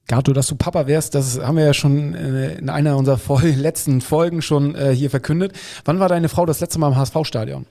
Gato, dass du Papa wärst, das haben wir ja schon in einer unserer letzten Folgen schon hier verkündet. Wann war deine Frau das letzte Mal im HSV-Stadion?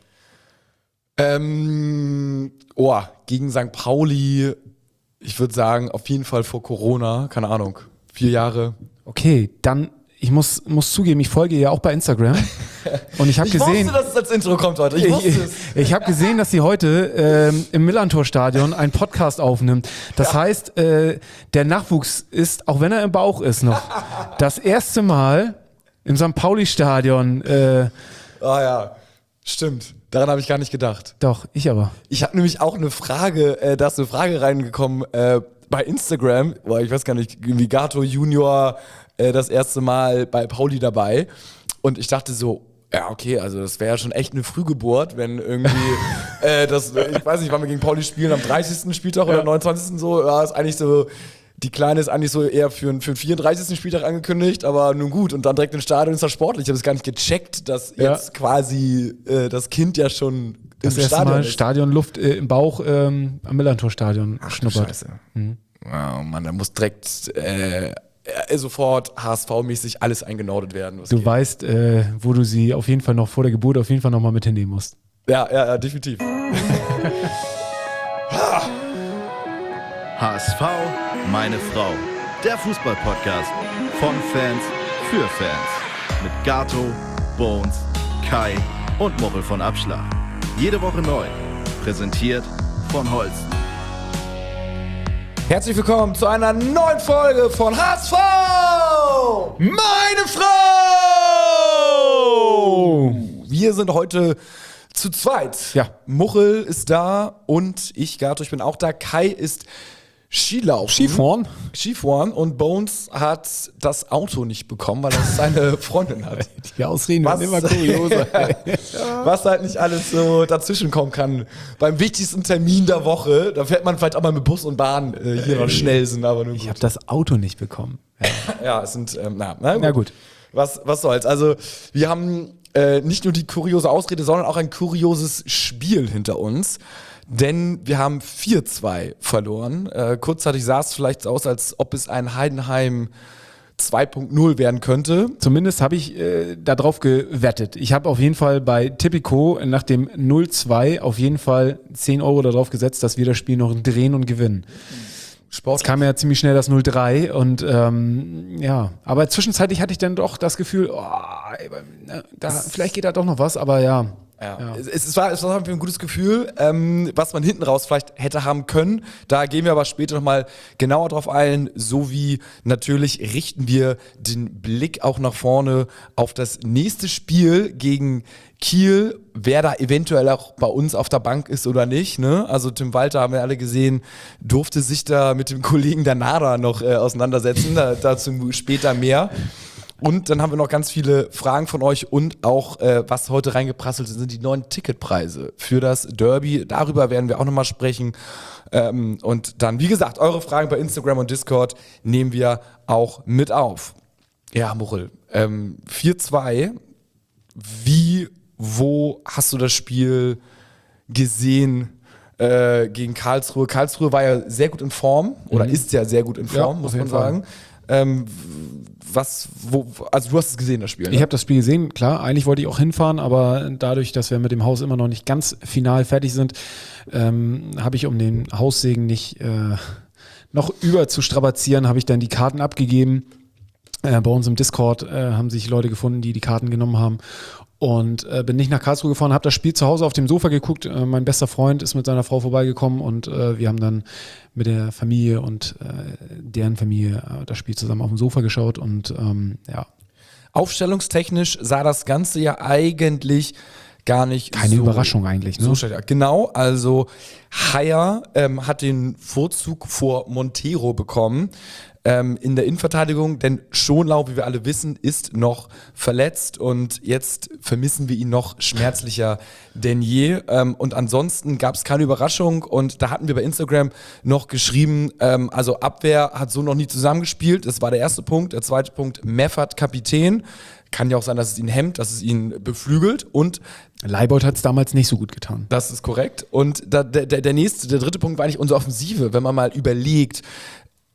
Gegen St. Pauli, ich würde sagen, auf jeden Fall vor Corona, keine Ahnung, 4 Jahre. Okay, dann, ich muss zugeben, ich folge ihr auch bei Instagram. Und ich habe gesehen, wusste, dass es als Intro kommt heute. Ich habe gesehen, dass sie heute im Millantor-Stadion einen Podcast aufnimmt. Das heißt, der Nachwuchs ist, auch wenn er im Bauch ist noch, das erste Mal im St. Pauli-Stadion. Ja, stimmt. Daran habe ich gar nicht gedacht. Doch, ich aber. Ich habe nämlich auch eine Frage, da ist eine Frage reingekommen bei Instagram. Ich weiß gar nicht, wie Gato Junior das erste Mal bei Pauli dabei. Und ich dachte so, ja, okay, also das wäre ja schon echt eine Frühgeburt, wenn irgendwie ich weiß nicht, wann wir gegen Pauli spielen, am 30. Spieltag oder 29. so, ja, ist eigentlich so, die Kleine ist eigentlich so eher für den 34. Spieltag angekündigt, aber nun gut, und dann direkt im Stadion ist das sportlich. Ich habe es gar nicht gecheckt, dass jetzt quasi das Kind ja schon das im erste Stadion Mal ist. Stadionluft im Bauch am Millantor-Stadion schnuppert. Scheiße. Oh Mann, da muss direkt sofort HSV-mäßig alles eingenordet werden. Was Du geht. weißt, wo du sie auf jeden Fall noch vor der Geburt auf jeden Fall noch mal mit hinnehmen musst. Ja, definitiv. HSV, meine Frau. Der Fußball-Podcast von Fans für Fans. Mit Gato, Bones, Kai und Mochel von Abschlag. Jede Woche neu. Präsentiert von Holsten. Herzlich willkommen zu einer neuen Folge von HSV! Meine Frau! Wir sind heute zu zweit. Ja. Muchel ist da und ich, Gato, ich bin auch da. Kai ist Skifahren und Bones hat das Auto nicht bekommen, weil er seine Freundin hat. Die Ausreden werden immer kurioser. Was halt nicht alles so dazwischen kommen kann. Beim wichtigsten Termin der Woche, da fährt man vielleicht auch mal mit Bus und Bahn hier noch schnell sind, aber nur gut. Ich habe das Auto nicht bekommen. Ja, es sind, na gut. Was soll's. Also, wir haben nicht nur die kuriose Ausrede, sondern auch ein kurioses Spiel hinter uns. Denn wir haben 4-2 verloren. Kurzzeitig sah es vielleicht aus, als ob es ein Heidenheim 2.0 werden könnte. Zumindest habe ich darauf gewettet. Ich habe auf jeden Fall bei Tipico nach dem 0-2 auf jeden Fall 10 € darauf gesetzt, dass wir das Spiel noch drehen und gewinnen. Es kam ja ziemlich schnell das 0-3 und aber zwischenzeitlich hatte ich dann doch das Gefühl, vielleicht geht da doch noch was, aber ja. Es war ein gutes Gefühl, was man hinten raus vielleicht hätte haben können. Da gehen wir aber später nochmal genauer drauf ein, sowie natürlich richten wir den Blick auch nach vorne auf das nächste Spiel gegen Kiel, wer da eventuell auch bei uns auf der Bank ist oder nicht. Ne? Also Tim Walter, haben wir alle gesehen, durfte sich da mit dem Kollegen Danada noch auseinandersetzen, dazu später mehr. Und dann haben wir noch ganz viele Fragen von euch und auch, was heute reingeprasselt sind die neuen Ticketpreise für das Derby. Darüber werden wir auch nochmal sprechen. Und dann, wie gesagt, eure Fragen bei Instagram und Discord nehmen wir auch mit auf. Ja, Muchel, 4-2. Wo hast du das Spiel gesehen gegen Karlsruhe? Karlsruhe war ja sehr gut in Form oder ist ja sehr gut in Form, muss man sagen. Also du hast es gesehen, das Spiel? Ne? Ich habe das Spiel gesehen, klar, eigentlich wollte ich auch hinfahren, aber dadurch, dass wir mit dem Haus immer noch nicht ganz final fertig sind, habe ich, um den Haussegen nicht noch über zu strapazieren, habe ich dann die Karten abgegeben. Bei uns im Discord haben sich Leute gefunden, die Karten genommen haben. Und bin nicht nach Karlsruhe gefahren, habe das Spiel zu Hause auf dem Sofa geguckt. Mein bester Freund ist mit seiner Frau vorbeigekommen und wir haben dann mit der Familie und deren Familie das Spiel zusammen auf dem Sofa geschaut und Aufstellungstechnisch sah das Ganze ja eigentlich gar nicht keine Überraschung eigentlich, ne? So schlecht. Genau, also Haier hat den Vorzug vor Montero bekommen. In der Innenverteidigung, denn Schonlau, wie wir alle wissen, ist noch verletzt und jetzt vermissen wir ihn noch schmerzlicher denn je. Und ansonsten gab es keine Überraschung und da hatten wir bei Instagram noch geschrieben, also Abwehr hat so noch nie zusammengespielt, das war der erste Punkt. Der zweite Punkt, Meffert Kapitän. Kann ja auch sein, dass es ihn hemmt, dass es ihn beflügelt und Leibold hat es damals nicht so gut getan. Das ist korrekt. Und der dritte Punkt war eigentlich unsere Offensive, wenn man mal überlegt,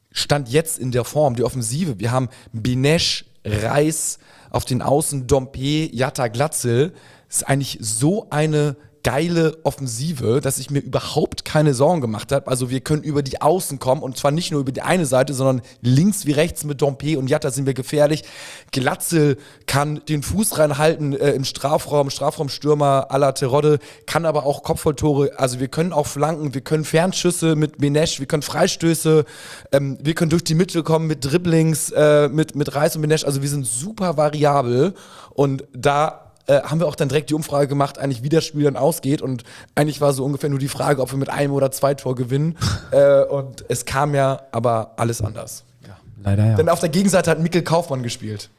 Stand jetzt in der Form, die Offensive, wir haben Benesch, Reis, auf den Außen Dompe, Jatta, Glatzel, ist eigentlich so eine geile Offensive, dass ich mir überhaupt keine Sorgen gemacht habe. Also wir können über die Außen kommen und zwar nicht nur über die eine Seite, sondern links wie rechts mit Dompe und Jatta sind wir gefährlich. Glatzel kann den Fuß reinhalten im Strafraumstürmer à la Terodde, kann aber auch Kopfballtore, also wir können auch Flanken, wir können Fernschüsse mit Benesch, wir können Freistöße, wir können durch die Mitte kommen mit Dribblings, mit Reis und Benesch, also wir sind super variabel und da haben wir auch dann direkt die Umfrage gemacht, eigentlich wie das Spiel dann ausgeht und eigentlich war so ungefähr nur die Frage, ob wir mit einem oder 2 Tor gewinnen und es kam ja aber alles anders. Ja, leider ja. Denn auf der Gegenseite hat Mikkel Kaufmann gespielt.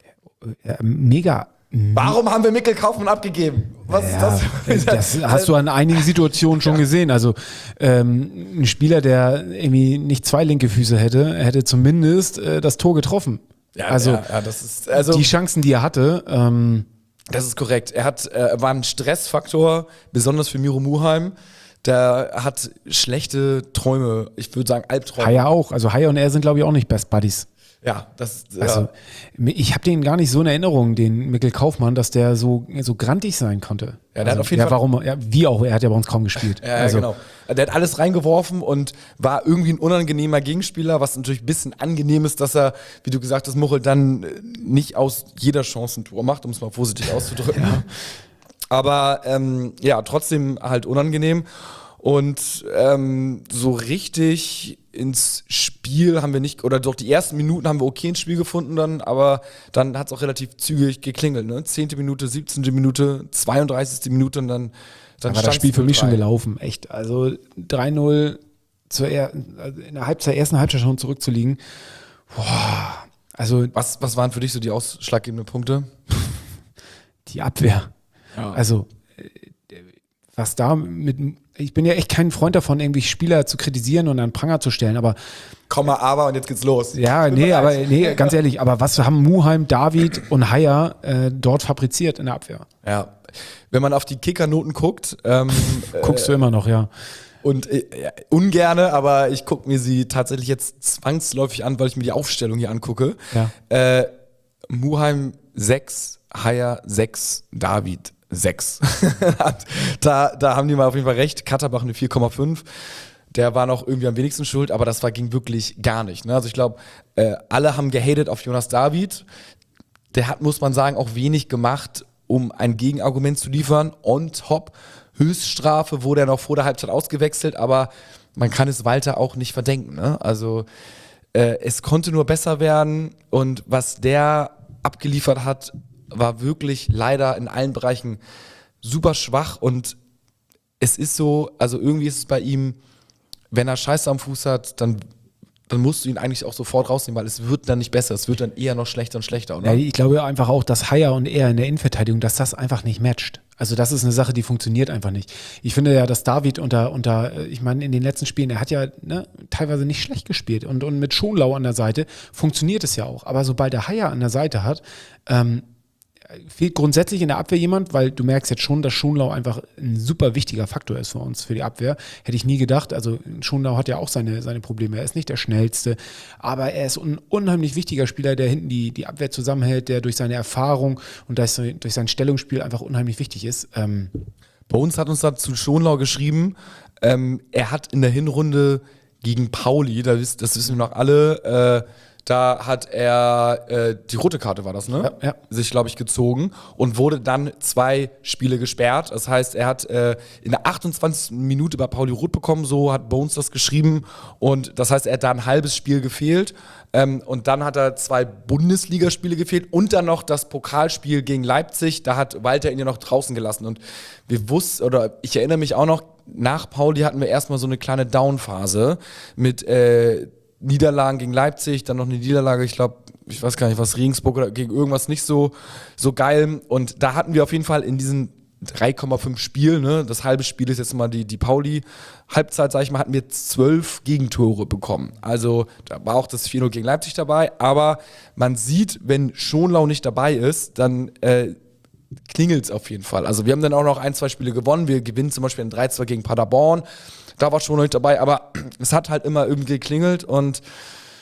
Mega. Warum haben wir Mikkel Kaufmann abgegeben? Was ist das? Das hast du an einigen Situationen schon gesehen. Also ein Spieler, der irgendwie nicht 2 linke Füße hätte zumindest das Tor getroffen. Ja, also, das ist, also die Chancen, die er hatte, das ist korrekt. Er war ein Stressfaktor, besonders für Miro Muheim. Der hat schlechte Träume, ich würde sagen Albträume. Haya auch. Also Haya und er sind, glaube ich, auch nicht Best Buddies. Ja, das Also, ich habe den gar nicht so in Erinnerung, den Mikkel Kaufmann, dass der so grantig sein konnte. Ja, der hat auf jeden Fall. Warum? Ja, wie auch, er hat ja bei uns kaum gespielt. Ja, also, genau. Der hat alles reingeworfen und war irgendwie ein unangenehmer Gegenspieler, was natürlich ein bisschen angenehm ist, dass er, wie du gesagt hast, Muchel dann nicht aus jeder Chance ein Tor macht, um es mal vorsichtig auszudrücken. Ja. Aber trotzdem halt unangenehm. Und so richtig ins Spiel haben wir nicht, oder doch die ersten Minuten haben wir okay ins Spiel gefunden dann, aber dann hat es auch relativ zügig geklingelt, ne? 10. Minute, 17. Minute, 32. Minute und dann war das Spiel für mich schon gelaufen, echt. Also 3-0 in der ersten Halbzeit schon zurückzuliegen. Boah, also was waren für dich so die ausschlaggebenden Punkte? Die Abwehr. Ja. Also was da ich bin ja echt kein Freund davon, irgendwie Spieler zu kritisieren und an Pranger zu stellen, aber aber und jetzt geht's los. Ja, ganz ehrlich, aber was haben Muheim, David und Haya dort fabriziert in der Abwehr? Ja, wenn man auf die Kickernoten guckt, guckst du immer noch, ja. Und ungerne, aber ich gucke mir sie tatsächlich jetzt zwangsläufig an, weil ich mir die Aufstellung hier angucke. Ja. Muheim 6, Haya 6, David 6. da haben die mal auf jeden Fall recht. Katterbach eine 4,5. Der war noch irgendwie am wenigsten schuld, aber das ging wirklich gar nicht. Ne? Also ich glaube, alle haben gehatet auf Jonas David. Der hat, muss man sagen, auch wenig gemacht, um ein Gegenargument zu liefern. On top, Höchststrafe wurde er noch vor der Halbzeit ausgewechselt, aber man kann es Walter auch nicht verdenken. Ne? Also es konnte nur besser werden und was der abgeliefert hat, war wirklich leider in allen Bereichen super schwach und es ist so, also irgendwie ist es bei ihm, wenn er Scheiße am Fuß hat, dann musst du ihn eigentlich auch sofort rausnehmen, weil es wird dann nicht besser, es wird dann eher noch schlechter und schlechter, oder? Ja, ich glaube einfach auch, dass Haya und er in der Innenverteidigung, dass das einfach nicht matcht. Also das ist eine Sache, die funktioniert einfach nicht. Ich finde ja, dass David ich meine, in den letzten Spielen, er hat ja teilweise nicht schlecht gespielt und mit Schonlau an der Seite funktioniert es ja auch. Aber sobald er Haya an der Seite hat, fehlt grundsätzlich in der Abwehr jemand, weil du merkst jetzt schon, dass Schonlau einfach ein super wichtiger Faktor ist für uns, für die Abwehr. Hätte ich nie gedacht. Also Schonlau hat ja auch seine Probleme. Er ist nicht der Schnellste, aber er ist ein unheimlich wichtiger Spieler, der hinten die Abwehr zusammenhält, der durch seine Erfahrung und durch sein Stellungsspiel einfach unheimlich wichtig ist. Bei uns hat uns dazu Schonlau geschrieben, er hat in der Hinrunde gegen Pauli, das wissen wir noch alle, da hat er, die rote Karte war das, ne? Ja. Sich, glaube ich, gezogen und wurde dann 2 Spiele gesperrt. Das heißt, er hat in der 28. Minute bei Pauli rot bekommen, so hat Bones das geschrieben. Und das heißt, er hat da ein halbes Spiel gefehlt. Und dann hat er 2 Bundesligaspiele gefehlt und dann noch das Pokalspiel gegen Leipzig. Da hat Walter ihn ja noch draußen gelassen. Und ich erinnere mich auch noch, nach Pauli hatten wir erstmal so eine kleine Down-Phase mit Niederlagen gegen Leipzig, dann noch eine Niederlage, ich glaube, ich weiß gar nicht, was Regensburg oder gegen irgendwas nicht so geil. Und da hatten wir auf jeden Fall in diesen 3,5 Spielen, ne, das halbe Spiel ist jetzt mal die Pauli-Halbzeit, sag ich mal, hatten wir 12 Gegentore bekommen. Also da war auch das 4-0 gegen Leipzig dabei, aber man sieht, wenn Schonlau nicht dabei ist, dann klingelt es auf jeden Fall. Also wir haben dann auch noch 1-2 Spiele gewonnen, wir gewinnen zum Beispiel ein 3-2 gegen Paderborn. Da war schon noch nicht dabei, aber es hat halt immer irgendwie geklingelt und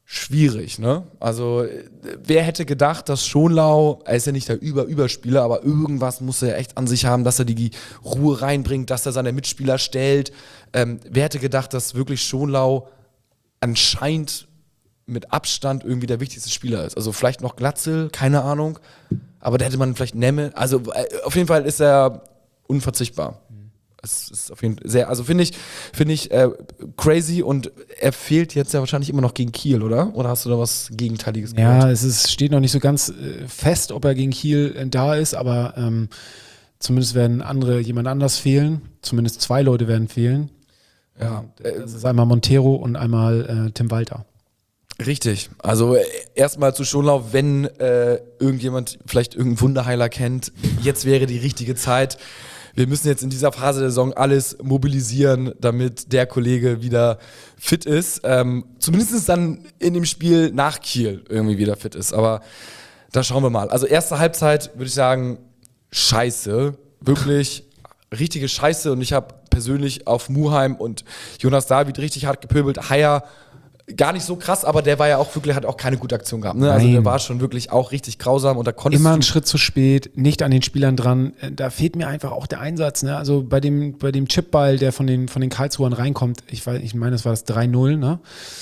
schwierig, ne? Also, wer hätte gedacht, dass Schonlau, er ist ja nicht der Überspieler, aber irgendwas muss er echt an sich haben, dass er die Ruhe reinbringt, dass er seine Mitspieler stellt. Wer hätte gedacht, dass wirklich Schonlau anscheinend mit Abstand irgendwie der wichtigste Spieler ist? Also vielleicht noch Glatzel, keine Ahnung, aber da hätte man vielleicht Nemme. Also auf jeden Fall ist er unverzichtbar. Es ist auf jeden Fall sehr, also finde ich crazy, und er fehlt jetzt ja wahrscheinlich immer noch gegen Kiel, oder? Oder hast du da was Gegenteiliges gehört? Ja, steht noch nicht so ganz fest, ob er gegen Kiel da ist, aber zumindest werden jemand anders fehlen. Zumindest 2 Leute werden fehlen. Ja. Das ist einmal Montero und einmal Tim Walter. Richtig. Also erstmal zu Schonlau, wenn irgendjemand vielleicht irgendeinen Wunderheiler kennt, jetzt wäre die richtige Zeit. Wir müssen jetzt in dieser Phase der Saison alles mobilisieren, damit der Kollege wieder fit ist. Zumindest dann in dem Spiel nach Kiel irgendwie wieder fit ist. Aber da schauen wir mal. Also erste Halbzeit würde ich sagen, scheiße. Wirklich richtige Scheiße. Und ich habe persönlich auf Muheim und Jonas David richtig hart gepöbelt. Haier gar nicht so krass, aber der war ja auch wirklich, hat auch keine gute Aktion gehabt. Ne? Also der war schon wirklich auch richtig grausam, und da konntest immer einen Schritt zu spät, nicht an den Spielern dran. Da fehlt mir einfach auch der Einsatz. Ne? Also bei dem Chipball, der von den Karlsruhern reinkommt, ich meine, das war das 3-0, ne?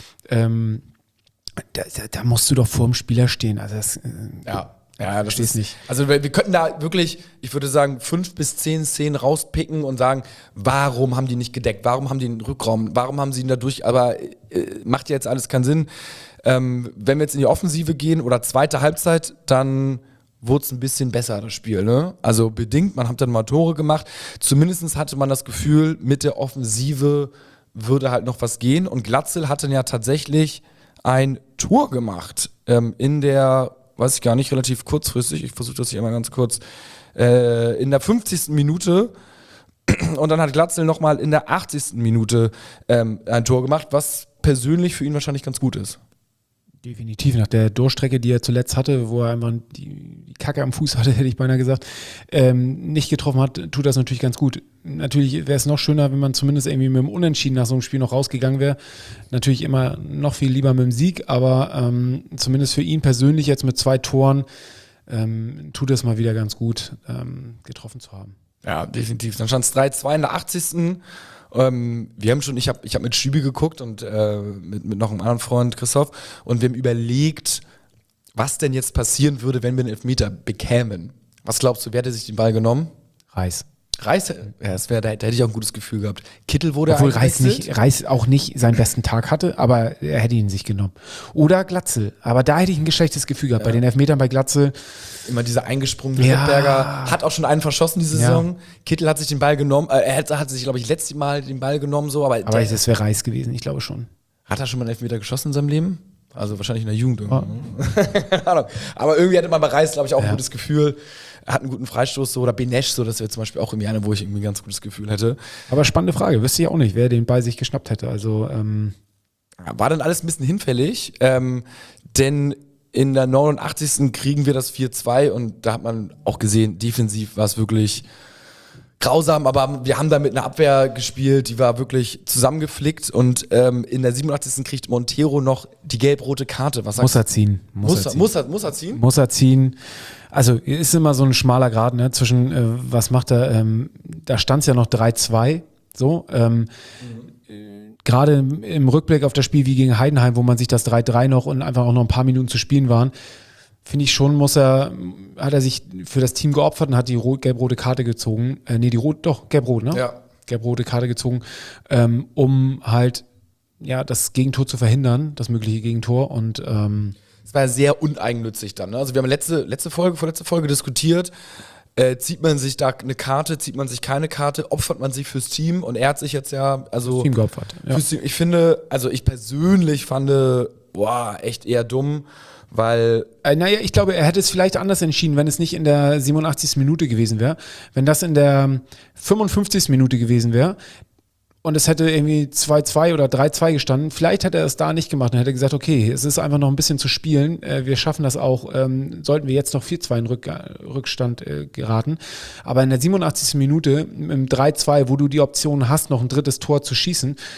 Da musst du doch vor dem Spieler stehen. Also das, ja, das ist nicht. Also wir könnten da wirklich, ich würde sagen, 5 bis 10 Szenen rauspicken und sagen, warum haben die nicht gedeckt? Warum haben die einen Rückraum? Warum haben sie ihn dadurch? Aber macht ja jetzt alles keinen Sinn. Wenn wir jetzt in die Offensive gehen oder zweite Halbzeit, dann wurde es ein bisschen besser, das Spiel. Ne? Also bedingt, man hat dann mal Tore gemacht. Zumindest hatte man das Gefühl, mit der Offensive würde halt noch was gehen. Und Glatzel hat dann ja tatsächlich ein Tor gemacht in der, weiß ich gar nicht, relativ kurzfristig. Ich versuche das hier mal ganz kurz. In der 50. Minute. Und dann hat Glatzel nochmal in der 80. Minute ein Tor gemacht, was persönlich für ihn wahrscheinlich ganz gut ist. Definitiv, nach der Durchstrecke, die er zuletzt hatte, wo er einfach die Kacke am Fuß hatte, hätte ich beinahe gesagt, nicht getroffen hat, tut das natürlich ganz gut. Natürlich wäre es noch schöner, wenn man zumindest irgendwie mit dem Unentschieden nach so einem Spiel noch rausgegangen wäre. Natürlich immer noch viel lieber mit dem Sieg, aber zumindest für ihn persönlich jetzt mit 2 Toren tut es mal wieder ganz gut, getroffen zu haben. Ja, definitiv. Dann stand es 3-2 in der 80. Wir haben schon, ich hab mit Schübi geguckt und mit noch einem anderen Freund, Christoph, und wir haben überlegt, was denn jetzt passieren würde, wenn wir einen Elfmeter bekämen. Was glaubst du, wer hätte sich den Ball genommen? Reis, ja, da hätte ich auch ein gutes Gefühl gehabt. Kittel wurde obwohl Reis auch nicht seinen besten Tag hatte, aber er hätte ihn sich genommen. Oder Glatzel, aber da hätte ich ein geschlechtes Gefühl gehabt. Ja. Bei den Elfmetern bei Glatzel. Immer dieser eingesprungene Rittberger, hat auch schon einen verschossen diese Saison. Ja. Kittel hat sich den Ball genommen, er hat sich, glaube ich, letztes Mal den Ball genommen, so, aber es wäre Reis gewesen, ich glaube schon. Hat er schon mal einen Elfmeter geschossen in seinem Leben? Also wahrscheinlich in der Jugend irgendwie. Keine Ahnung. Aber irgendwie hatte man bei Reis, glaube ich, auch ein gutes Gefühl. Er hat einen guten Freistoß, so, oder Benesch, so, das wäre zum Beispiel auch irgendwie eine, wo ich irgendwie ein ganz gutes Gefühl hätte. Aber spannende Frage, wüsste ich auch nicht, wer den Ball sich geschnappt hätte. Also war dann alles ein bisschen hinfällig, denn in der 89. kriegen wir das 4-2 und da hat man auch gesehen, defensiv war es wirklich grausam, aber wir haben da mit einer Abwehr gespielt, die war wirklich zusammengeflickt, und in der 87. kriegt Montero noch die gelb-rote Karte. Was muss er ziehen. Muss er ziehen? Muss er ziehen. Also ist immer so ein schmaler Grat, ne, zwischen was macht er, da stand es ja noch 3-2, so, gerade im Rückblick auf das Spiel wie gegen Heidenheim, wo man sich das 3-3 noch und einfach auch noch ein paar Minuten zu spielen waren, finde ich schon, hat er sich für das Team geopfert und hat die gelb-rote Karte gezogen. Gelb-rot, ne? Ja. Gelb-rote Karte gezogen, um halt das Gegentor zu verhindern, das mögliche Gegentor. Und es war sehr uneigennützig dann. Ne? Also wir haben vorletzte Folge diskutiert, zieht man sich da eine Karte, zieht man sich keine Karte, opfert man sich fürs Team, und er hat sich jetzt das Team geopfert. Ja. Ich finde, also ich persönlich fand, echt eher dumm, weil ich glaube, er hätte es vielleicht anders entschieden, wenn es nicht in der 87. Minute gewesen wäre. Wenn das in der 55. Minute gewesen wäre und es hätte irgendwie 2-2 oder 3-2 gestanden, vielleicht hätte er es da nicht gemacht und hätte gesagt, okay, es ist einfach noch ein bisschen zu spielen, wir schaffen das auch, sollten wir jetzt noch 4-2 in Rückstand geraten. Aber in der 87. Minute mit dem 3-2, wo du die Option hast, noch ein drittes Tor zu schießen,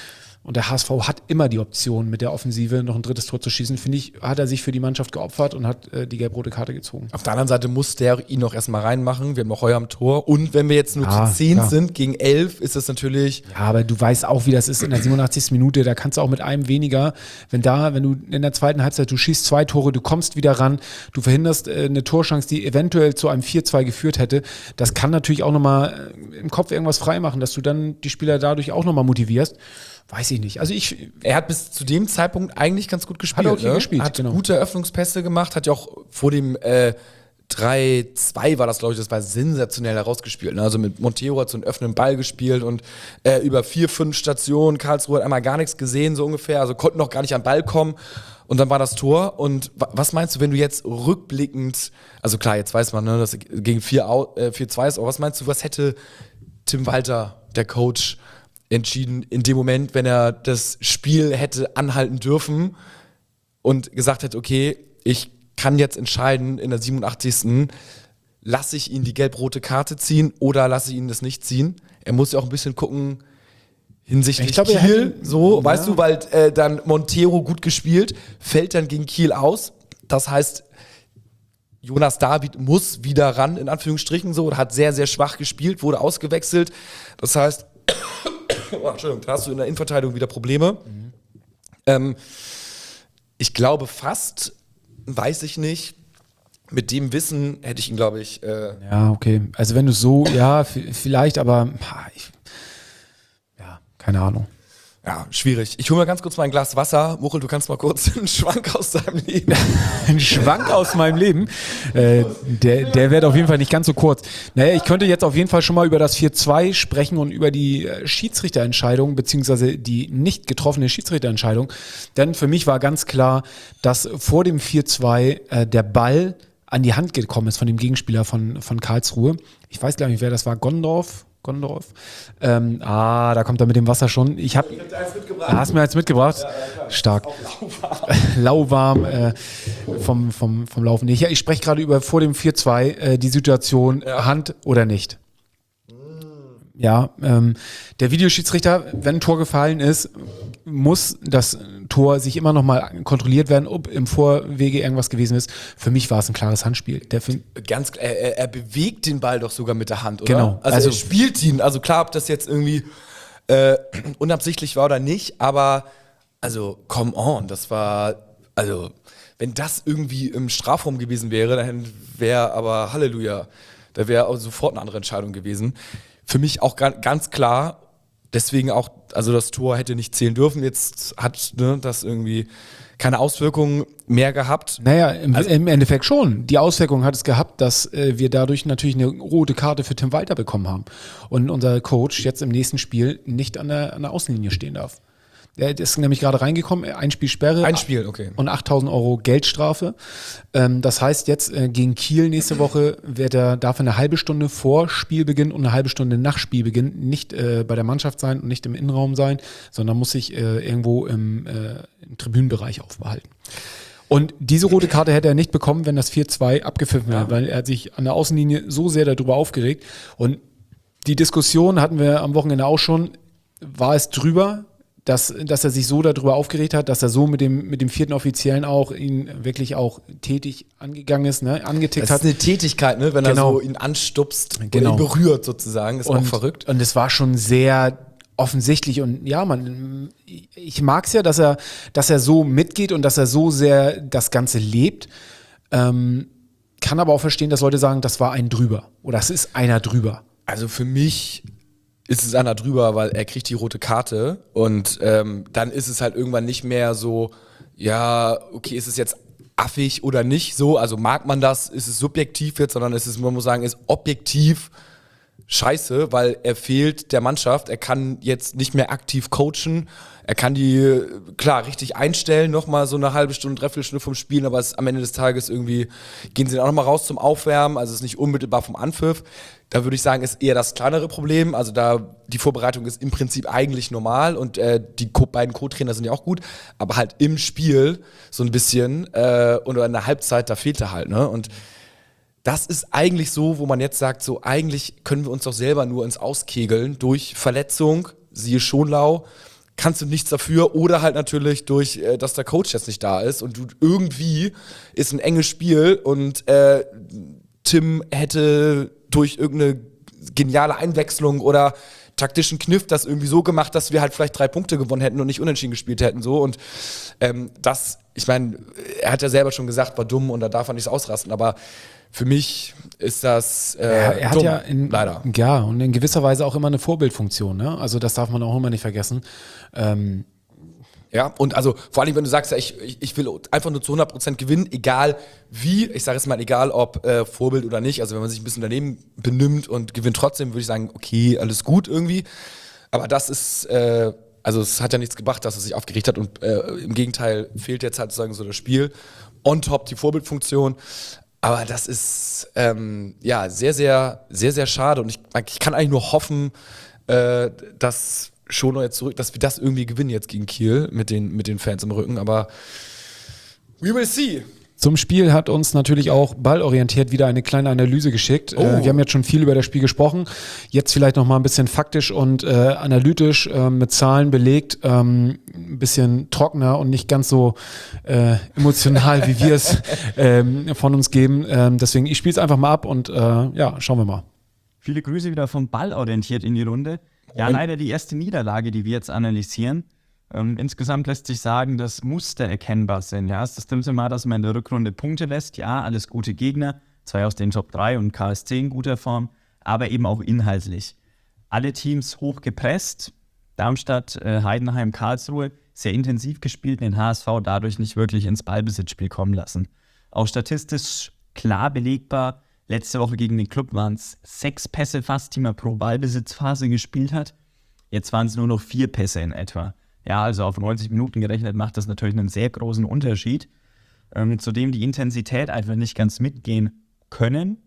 Und der HSV hat immer die Option, mit der Offensive noch ein drittes Tor zu schießen. Finde ich, hat er sich für die Mannschaft geopfert und hat die gelb-rote Karte gezogen. Auf der anderen Seite muss der ihn noch erstmal reinmachen. Wir haben noch Heuer am Tor. Und wenn wir jetzt nur zu 10 sind gegen 11, ist das natürlich... Ja, aber du weißt auch, wie das ist in der 87. Minute. Da kannst du auch mit einem weniger, wenn du in der zweiten Halbzeit, du schießt 2 Tore, du kommst wieder ran, du verhinderst eine Torchance, die eventuell zu einem 4-2 geführt hätte. Das kann natürlich auch nochmal im Kopf irgendwas freimachen, dass du dann die Spieler dadurch auch nochmal motivierst. Weiß ich nicht. Also er hat bis zu dem Zeitpunkt eigentlich ganz gut gespielt. Hat okay gespielt, hat gute Eröffnungspässe gemacht, hat ja auch vor dem 3-2 war das, glaube ich, das war sensationell herausgespielt. Ne? Also mit Montero hat so einen öffnenden Ball gespielt und über 4-5 Stationen, Karlsruhe hat einmal gar nichts gesehen, so ungefähr, also konnten noch gar nicht an den Ball kommen und dann war das Tor. Und was meinst du, wenn du jetzt rückblickend, also klar, jetzt weiß man, ne, dass gegen 4-2 ist, aber was meinst du, was hätte Tim Walter, der Coach, entschieden in dem Moment, wenn er das Spiel hätte anhalten dürfen und gesagt hätte, okay, ich kann jetzt entscheiden in der 87. lasse ich ihn die gelb-rote Karte ziehen oder lasse ich ihn das nicht ziehen? Er muss ja auch ein bisschen gucken hinsichtlich Kiel, weißt du, weil dann Montero gut gespielt, fällt dann gegen Kiel aus. Das heißt, Jonas David muss wieder ran, in Anführungsstrichen so, hat sehr, sehr schwach gespielt, wurde ausgewechselt. Das heißt, Entschuldigung, da hast du in der Innenverteidigung wieder Probleme. Ich glaube fast, weiß ich nicht, mit dem Wissen hätte ich ihn, glaube ich... ja, okay. Also wenn du so, ja, vielleicht, aber keine Ahnung. Ja, schwierig. Ich hole mal ganz kurz mal ein Glas Wasser. Muchel, du kannst mal kurz einen Schwank aus deinem Leben. Ein Schwank aus meinem Leben? Der wird auf jeden Fall nicht ganz so kurz. Naja, ich könnte jetzt auf jeden Fall schon mal über das 4-2 sprechen und über die Schiedsrichterentscheidung, beziehungsweise die nicht getroffene Schiedsrichterentscheidung. Denn für mich war ganz klar, dass vor dem 4-2 der Ball an die Hand gekommen ist von dem Gegenspieler von Karlsruhe. Ich weiß gar nicht, wer das war. Gondorf. Da kommt er mit dem Wasser schon. Hast mir eins mitgebracht? Ja, stark. Lauwarm vom Laufen. Nee, ich spreche gerade über vor dem 4-2 die Situation, Hand oder nicht. Ja, der Videoschiedsrichter, wenn ein Tor gefallen ist, muss das Tor sich immer noch mal kontrolliert werden, ob im Vorwege irgendwas gewesen ist. Für mich war es ein klares Handspiel. Ganz klar, er bewegt den Ball doch sogar mit der Hand, oder? Genau. Also er spielt ihn. Also klar, ob das jetzt irgendwie unabsichtlich war oder nicht, aber also come on, das war, also wenn das irgendwie im Strafraum gewesen wäre, dann wäre aber Halleluja, da wäre auch sofort eine andere Entscheidung gewesen. Für mich auch ganz klar, deswegen auch, also das Tor hätte nicht zählen dürfen. Jetzt hat das irgendwie keine Auswirkungen mehr gehabt. Naja, im Endeffekt schon. Die Auswirkung hat es gehabt, dass wir dadurch natürlich eine rote Karte für Tim Walter bekommen haben. Und unser Coach jetzt im nächsten Spiel nicht an der Außenlinie stehen darf. Der ist nämlich gerade reingekommen, ein Spiel Sperre. Ein Spiel, okay. Und 8.000 € Geldstrafe. Das heißt jetzt gegen Kiel nächste Woche darf er eine halbe Stunde vor Spielbeginn und eine halbe Stunde nach Spielbeginn nicht bei der Mannschaft sein und nicht im Innenraum sein, sondern muss sich irgendwo im Tribünenbereich aufbehalten. Und diese rote Karte hätte er nicht bekommen, wenn das 4-2 abgepfiffen wäre, weil er hat sich an der Außenlinie so sehr darüber aufgeregt. Und die Diskussion hatten wir am Wochenende auch schon, war es drüber, dass er sich so darüber aufgeregt hat, dass er so mit dem vierten Offiziellen auch ihn wirklich auch tätig angegangen ist, ne, angetickt hat. Das ist eine Tätigkeit, ne, wenn er so ihn anstupst, oder ihn berührt sozusagen, ist auch verrückt. Und es war schon sehr offensichtlich und ja, ich mag es ja, dass er so mitgeht und dass er so sehr das Ganze lebt. Kann aber auch verstehen, dass Leute sagen, das war ein drüber oder es ist einer drüber. Also für mich ist es einer drüber, weil er kriegt die rote Karte und dann ist es halt irgendwann nicht mehr so, ja, okay, ist es jetzt affig oder nicht so, also mag man das, ist es subjektiv jetzt, sondern man muss sagen, ist objektiv scheiße, weil er fehlt der Mannschaft, er kann jetzt nicht mehr aktiv coachen, er kann die, klar, richtig einstellen, nochmal so eine halbe Stunde, dreiviertel Stunde vom Spielen, aber am Ende des Tages irgendwie gehen sie dann auch nochmal raus zum Aufwärmen, also es ist nicht unmittelbar vom Anpfiff. Da würde ich sagen, ist eher das kleinere Problem, also da die Vorbereitung ist im Prinzip eigentlich normal und die beiden Co-Trainer sind ja auch gut, aber halt im Spiel so ein bisschen oder in der Halbzeit, da fehlt er halt, ne, und das ist eigentlich so, wo man jetzt sagt, so eigentlich können wir uns doch selber nur ins Auskegeln durch Verletzung, siehe Schonlau, kannst du nichts dafür. Oder halt natürlich durch, dass der Coach jetzt nicht da ist und du irgendwie ist ein enges Spiel und Tim hätte durch irgendeine geniale Einwechslung oder taktischen Kniff das irgendwie so gemacht, dass wir halt vielleicht 3 Punkte gewonnen hätten und nicht unentschieden gespielt hätten. So. Und ich meine, er hat ja selber schon gesagt, war dumm und da darf er nicht ausrasten, aber für mich ist das er hat dumm, ja leider. Ja, und in gewisser Weise auch immer eine Vorbildfunktion, ne? Also das darf man auch immer nicht vergessen. Ja, und also vor allem, wenn du sagst, ja, ich will einfach nur zu 100% gewinnen, egal wie, ich sage jetzt mal, egal ob Vorbild oder nicht, also wenn man sich ein bisschen daneben benimmt und gewinnt trotzdem, würde ich sagen, okay, alles gut irgendwie. Aber das ist, also es hat ja nichts gebracht, dass er sich aufgeregt hat und im Gegenteil fehlt jetzt halt sozusagen so das Spiel. On top die Vorbildfunktion. Aber das ist ja sehr, sehr, sehr, sehr schade und ich kann eigentlich nur hoffen, dass Schonau jetzt zurück, dass wir das irgendwie gewinnen jetzt gegen Kiel mit den Fans im Rücken, aber we will see. Zum Spiel hat uns natürlich auch ballorientiert wieder eine kleine Analyse geschickt. Wir haben jetzt schon viel über das Spiel gesprochen. Jetzt vielleicht noch mal ein bisschen faktisch und analytisch mit Zahlen belegt. Ein bisschen trockener und nicht ganz so emotional, wie wir es von uns geben. Deswegen, ich spiele es einfach mal ab und ja, schauen wir mal. Viele Grüße wieder vom Ball orientiert in die Runde. Ja, leider die erste Niederlage, die wir jetzt analysieren. Insgesamt lässt sich sagen, dass Muster erkennbar sind. Ja, es ist das dritte Mal, dass man in der Rückrunde Punkte lässt. Ja, alles gute Gegner, 2 aus den Top 3 und KSC in guter Form, aber eben auch inhaltlich. Alle Teams hoch gepresst. Darmstadt, Heidenheim, Karlsruhe sehr intensiv gespielt, den HSV dadurch nicht wirklich ins Ballbesitzspiel kommen lassen. Auch statistisch klar belegbar. Letzte Woche gegen den Club waren es 6 Pässe fast, die man pro Ballbesitzphase gespielt hat. Jetzt waren es nur noch 4 Pässe in etwa. Ja, also auf 90 Minuten gerechnet macht das natürlich einen sehr großen Unterschied. Zudem die Intensität einfach nicht ganz mitgehen können.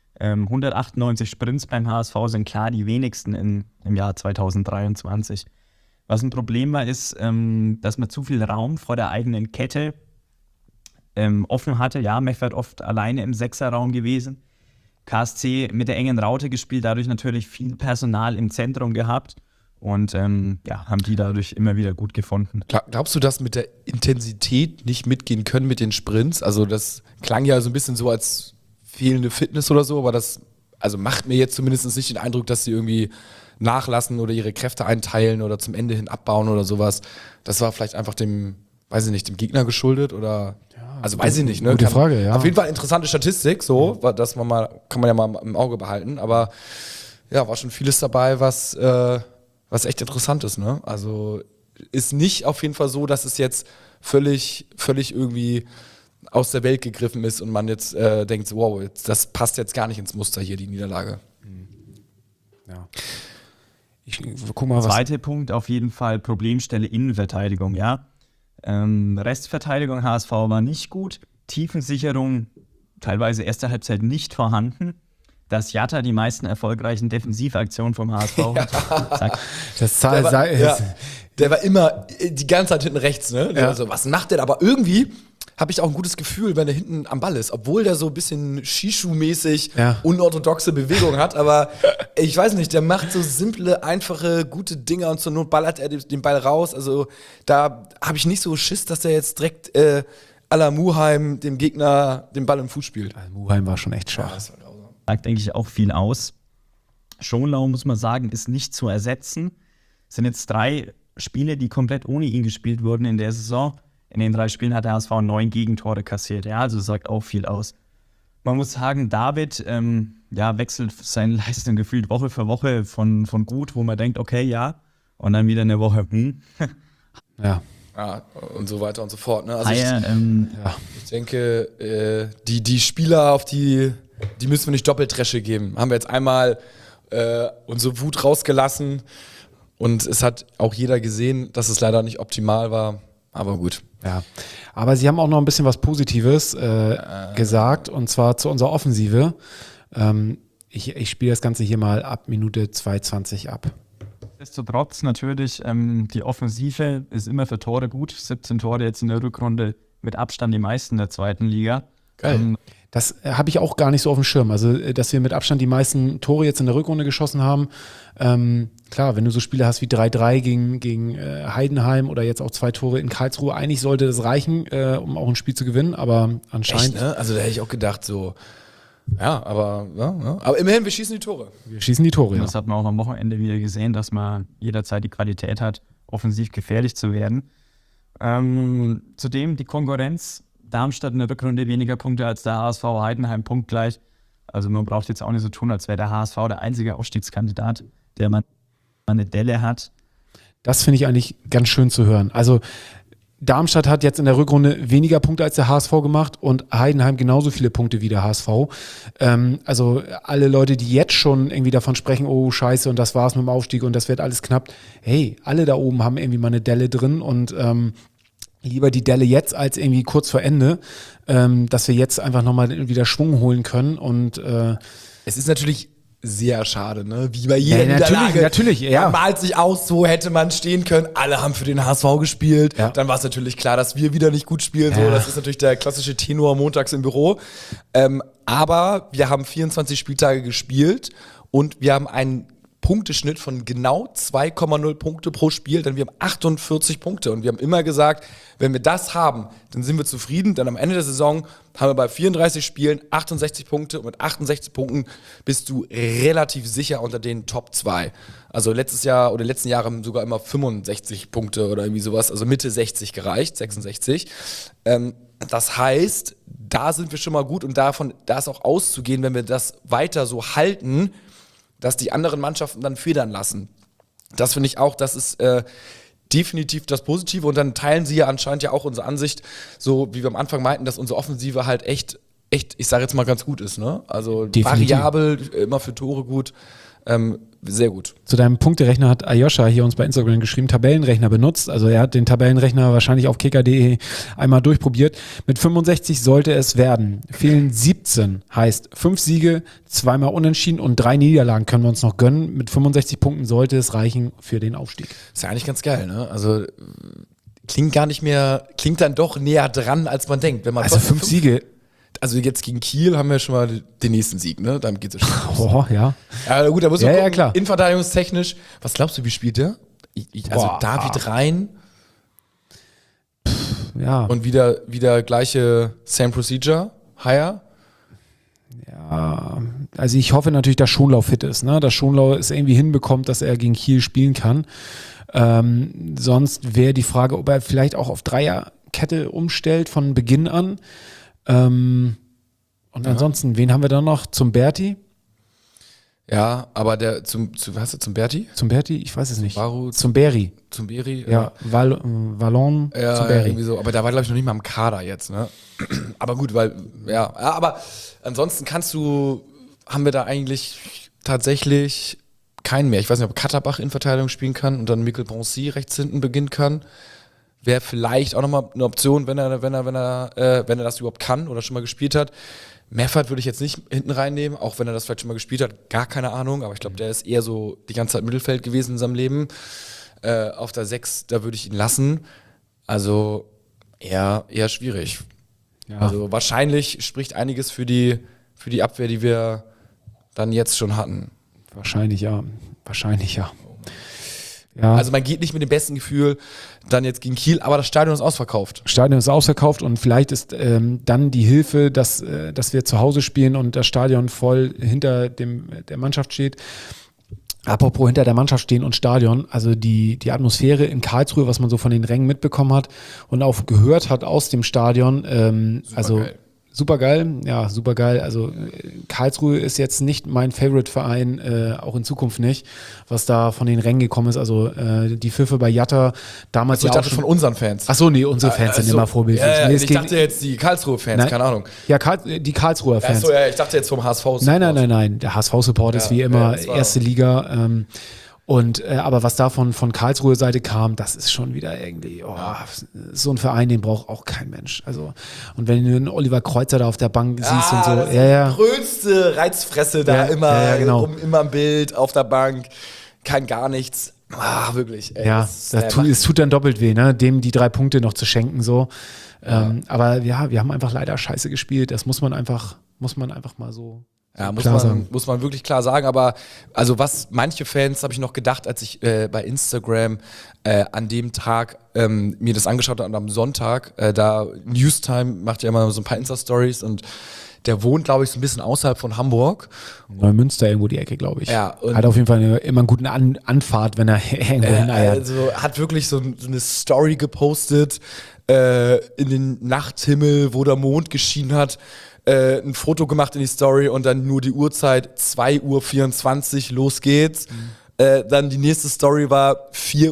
198 Sprints beim HSV sind klar die wenigsten im Jahr 2023. Was ein Problem war, ist, dass man zu viel Raum vor der eigenen Kette offen hatte. Ja, Meffert oft alleine im Sechserraum gewesen. KSC mit der engen Raute gespielt, dadurch natürlich viel Personal im Zentrum gehabt. Und haben die dadurch immer wieder gut gefunden. Glaubst du, dass mit der Intensität nicht mitgehen können mit den Sprints? Also das klang ja so ein bisschen so als fehlende Fitness oder so, aber das macht mir jetzt zumindest nicht den Eindruck, dass sie irgendwie nachlassen oder ihre Kräfte einteilen oder zum Ende hin abbauen oder sowas. Das war vielleicht einfach dem Gegner geschuldet oder weiß ich nicht. Ne? Gute Frage, ja. Auf jeden Fall interessante Statistik, so, dass kann man ja mal im Auge behalten, aber ja, war schon vieles dabei, was echt interessant ist, ne? Also ist nicht auf jeden Fall so, dass es jetzt völlig irgendwie aus der Welt gegriffen ist und man jetzt denkt, wow, das passt jetzt gar nicht ins Muster hier, die Niederlage. Ja. Ich guck mal, was. Zweiter Punkt auf jeden Fall, Problemstelle Innenverteidigung, ja. Restverteidigung HSV war nicht gut, Tiefensicherung teilweise erste Halbzeit nicht vorhanden. Dass Jatta die meisten erfolgreichen Defensivaktionen vom HSV hat. Der war immer die ganze Zeit hinten rechts, ne? Ja. Also, was macht der? Aber irgendwie habe ich auch ein gutes Gefühl, wenn er hinten am Ball ist. Obwohl der so ein bisschen Shishu-mäßig unorthodoxe Bewegungen hat. Aber ich weiß nicht, der macht so simple, einfache, gute Dinger und zur Not ballert er den Ball raus. Also da habe ich nicht so Schiss, dass der jetzt direkt à la Muheim dem Gegner den Ball im Fuß spielt. Muheim war schon echt schwach. Ja, Sagt eigentlich auch viel aus. Schonlau, muss man sagen, ist nicht zu ersetzen. Es sind jetzt 3 Spiele, die komplett ohne ihn gespielt wurden in der Saison. In den 3 Spielen hat der HSV 9 Gegentore kassiert. Ja, also sagt auch viel aus. Man muss sagen, David wechselt seine Leistung gefühlt Woche für Woche von gut, wo man denkt, okay, ja, und dann wieder eine Woche, Ja. Ja, und so weiter und so fort. Ne? Also ich denke, die Spieler, auf die müssen wir nicht Doppeltresche geben. Haben wir jetzt einmal unsere Wut rausgelassen und es hat auch jeder gesehen, dass es leider nicht optimal war, aber gut. Ja, aber sie haben auch noch ein bisschen was Positives gesagt und zwar zu unserer Offensive. Ich spiele das Ganze hier mal ab Minute 2:20 ab. Nichtsdestotrotz natürlich, die Offensive ist immer für Tore gut. 17 Tore jetzt in der Rückrunde, mit Abstand die meisten der zweiten Liga. Geil. Das habe ich auch gar nicht so auf dem Schirm. Also, dass wir mit Abstand die meisten Tore jetzt in der Rückrunde geschossen haben. Klar, wenn du so Spiele hast wie 3-3 gegen Heidenheim oder jetzt auch 2 Tore in Karlsruhe, eigentlich sollte das reichen, um auch ein Spiel zu gewinnen, aber anscheinend. Echt, ne? Also da hätte ich auch gedacht, so, ja, aber immerhin, wir schießen die Tore. Wir schießen die Tore, Und ja. das hat man auch am Wochenende wieder gesehen, dass man jederzeit die Qualität hat, offensiv gefährlich zu werden. Zudem die Konkurrenz. Darmstadt in der Rückrunde weniger Punkte als der HSV, Heidenheim punktgleich. Also man braucht jetzt auch nicht so tun, als wäre der HSV der einzige Aufstiegskandidat, der man eine Delle hat. Das finde ich eigentlich ganz schön zu hören. Also Darmstadt hat jetzt in der Rückrunde weniger Punkte als der HSV gemacht und Heidenheim genauso viele Punkte wie der HSV. Also alle Leute, die jetzt schon irgendwie davon sprechen, oh scheiße und das war's mit dem Aufstieg und das wird alles knapp. Hey, alle da oben haben irgendwie mal eine Delle drin und lieber die Delle jetzt als irgendwie kurz vor Ende, dass wir jetzt einfach nochmal wieder Schwung holen können und Es ist natürlich sehr schade, ne? Wie bei jeder Niederlage. Natürlich, ja. Man malt sich aus, so hätte man stehen können. Alle haben für den HSV gespielt. Ja. Dann war es natürlich klar, dass wir wieder nicht gut spielen. So, Ja. das ist natürlich der klassische Tenor montags im Büro. Aber wir haben 24 Spieltage gespielt und wir haben einen Punkteschnitt von genau 2,0 Punkte pro Spiel, denn wir haben 48 Punkte und wir haben immer gesagt, wenn wir das haben, dann sind wir zufrieden, denn am Ende der Saison haben wir bei 34 Spielen 68 Punkte und mit 68 Punkten bist du relativ sicher unter den Top 2. Also letztes Jahr oder die letzten Jahre haben sogar immer 65 Punkte oder irgendwie sowas, also Mitte 60 gereicht, 66. Das heißt, da sind wir schon mal gut und da ist auch auszugehen, wenn wir das weiter so halten, dass die anderen Mannschaften dann federn lassen. Das finde ich auch, das ist definitiv das Positive und dann teilen sie ja anscheinend ja auch unsere Ansicht, so wie wir am Anfang meinten, dass unsere Offensive halt echt, ich sage jetzt mal ganz gut ist, ne? Also Definitiv. variabel, immer für Tore gut, sehr gut. zu deinem Punkterechner hat Ayosha hier uns bei Instagram geschrieben, Tabellenrechner benutzt. Also er hat den Tabellenrechner wahrscheinlich auf kicker.de einmal durchprobiert. Mit 65 sollte es werden. Fehlen 17, heißt 5 Siege, 2-mal Unentschieden und 3 Niederlagen können wir uns noch gönnen. Mit 65 Punkten sollte es reichen für den Aufstieg. Ist ja eigentlich ganz geil, ne? Also klingt dann doch näher dran, als man denkt. Wenn man Also 5 Siege, Also jetzt gegen Kiel haben wir schon mal den nächsten Sieg, ne? Damit geht's ja schon. oh, ja. Ja, gut, da muss Ja, man ja, gucken. klar. Innenverteidigungstechnisch, was glaubst du, wie spielt der? Also Boah. David Rhein Ja, und wieder gleiche Same Procedure, Higher. ja, also ich hoffe natürlich, dass Schonlau fit ist, ne? Dass Schonlau es irgendwie hinbekommt, dass er gegen Kiel spielen kann. Sonst wäre die Frage, ob er vielleicht auch auf Dreierkette umstellt von Beginn an. Und ansonsten, wen haben wir da noch? Zum Berti? Ja, aber zum Berti? Zum Berti? Ich weiß es nicht. Baru, Zum Beri. zum Beri? Ja, Wallon Ja, zum ja, Beri. irgendwie so. Aber da war, glaube ich, noch nicht mal im Kader jetzt, ne? Aber gut, aber ansonsten haben wir da eigentlich tatsächlich keinen mehr. Ich weiß nicht, ob Katterbach in Verteidigung spielen kann und dann Mikkel Bronzy rechts hinten beginnen kann. Wäre vielleicht auch nochmal eine Option, wenn er das überhaupt kann oder schon mal gespielt hat. Meffert würde ich jetzt nicht hinten reinnehmen, auch wenn er das vielleicht schon mal gespielt hat. Gar keine Ahnung, aber ich glaube, der ist eher so die ganze Zeit im Mittelfeld gewesen in seinem Leben. Auf der 6, da würde ich ihn lassen. Also eher schwierig. Ja. Also wahrscheinlich spricht einiges für die Abwehr, die wir dann jetzt schon hatten. Wahrscheinlich ja. Ja. Also man geht nicht mit dem besten Gefühl dann jetzt gegen Kiel, aber das Stadion ist ausverkauft. Stadion ist ausverkauft und vielleicht ist dann die Hilfe, dass wir zu Hause spielen und das Stadion voll hinter der Mannschaft steht. Apropos hinter der Mannschaft stehen und Stadion, also die Atmosphäre in Karlsruhe, was man so von den Rängen mitbekommen hat und auch gehört hat aus dem Stadion, super geil. Also Karlsruhe ist jetzt nicht mein Favorite-Verein, auch in Zukunft nicht, was da von den Rängen gekommen ist. Also die Pfiffe bei Jatta damals Also ich dachte von unseren Fans. Achso, nee, unsere Fans sind immer vorbildlich. Ja, Nee, ich dachte jetzt die Karlsruhe-Fans, Nein. keine Ahnung. Ja, die Karlsruher Fans. Achso, ja, ich dachte jetzt vom HSV. Nein. Der HSV-Support ist wie immer das war- erste Liga. Aber was da von Karlsruhe Seite kam, das ist schon wieder irgendwie, so ein Verein, den braucht auch kein Mensch. Also, und wenn du einen Oliver Kreuzer da auf der Bank siehst und so, das ist die größte Reizfresse da, Ja, genau. immer im Bild, auf der Bank, kann gar nichts. Wirklich. Ey, Ja, es tut dann doppelt weh, ne? Dem die 3 Punkte noch zu schenken, so. Aber ja, wir haben einfach leider scheiße gespielt. Das muss man einfach mal so. Ja, klar sagen. muss man wirklich klar sagen, aber also was manche Fans, habe ich noch gedacht, als ich bei Instagram an dem Tag mir das angeschaut habe und am Sonntag, da Newstime macht ja immer so ein paar Insta-Stories und der wohnt, glaube ich, so ein bisschen außerhalb von Hamburg. Neumünster irgendwo die Ecke, glaube ich. Ja, und hat auf jeden Fall immer einen guten Anfahrt, wenn er irgendwo hineiert. Also hat wirklich so eine Story gepostet in den Nachthimmel, wo der Mond geschienen hat. Ein Foto gemacht in die Story und dann nur die Uhrzeit 2:24 Uhr, los geht's. Dann die nächste Story war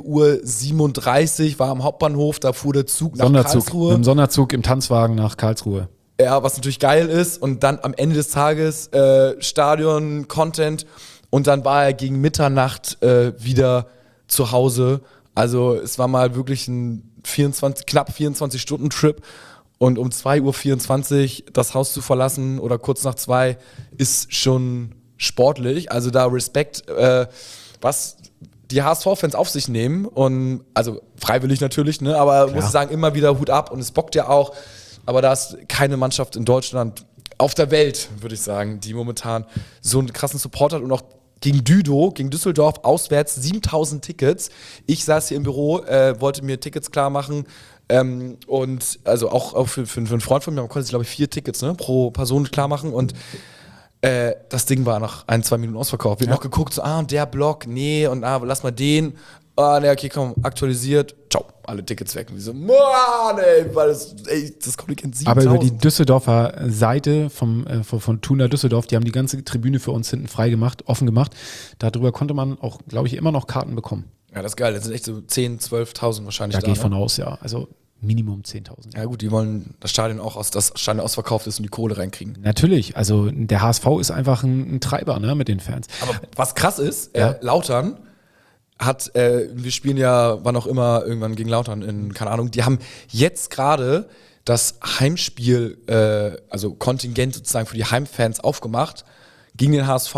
4:37 Uhr, war am Hauptbahnhof, da fuhr der Zug nach Karlsruhe. Mit dem Sonderzug im Tanzwagen nach Karlsruhe. Ja, was natürlich geil ist. Und dann am Ende des Tages Stadion, Content und dann war er gegen Mitternacht wieder zu Hause. Also es war mal wirklich ein knapp 24-Stunden-Trip. Und um 2:24 Uhr das Haus zu verlassen oder kurz nach 2 ist schon sportlich. Also da Respekt, was die HSV-Fans auf sich nehmen. Und also freiwillig natürlich, ne? Aber muss ich sagen, immer wieder Hut ab und es bockt ja auch. Aber da ist keine Mannschaft in Deutschland, auf der Welt, würde ich sagen, die momentan so einen krassen Support hat und auch gegen Düsseldorf, auswärts 7.000 Tickets. Ich saß hier im Büro, wollte mir Tickets klar machen. Und also auch für einen Freund von mir, man konnte sich, glaube ich, 4 Tickets pro Person klar machen und das Ding war nach 1-2 Minuten ausverkauft. Wir haben noch geguckt, so, und der Block, nee, und lass mal den. Ne, okay, komm, aktualisiert. Ciao, alle Tickets weg. Und wir so, Mann, ey, weil das Kontingent 7.000. Aber über die Düsseldorfer Seite von Thuna Düsseldorf, die haben die ganze Tribüne für uns hinten offen gemacht. Darüber konnte man auch, glaube ich, immer noch Karten bekommen. Ja, das ist geil. Das sind echt so 10.000, 12.000 wahrscheinlich. Da gehe ich von aus, ja. Also Minimum 10.000. Ja gut, die wollen das Stadion ausverkauft ist und die Kohle reinkriegen. Natürlich, also der HSV ist einfach ein Treiber, ne, mit den Fans. Aber was krass ist, Lautern hat, wir spielen ja, wann auch immer, irgendwann gegen Lautern in, keine Ahnung, die haben jetzt gerade das Heimspiel, also Kontingent sozusagen für die Heimfans aufgemacht, gegen den HSV,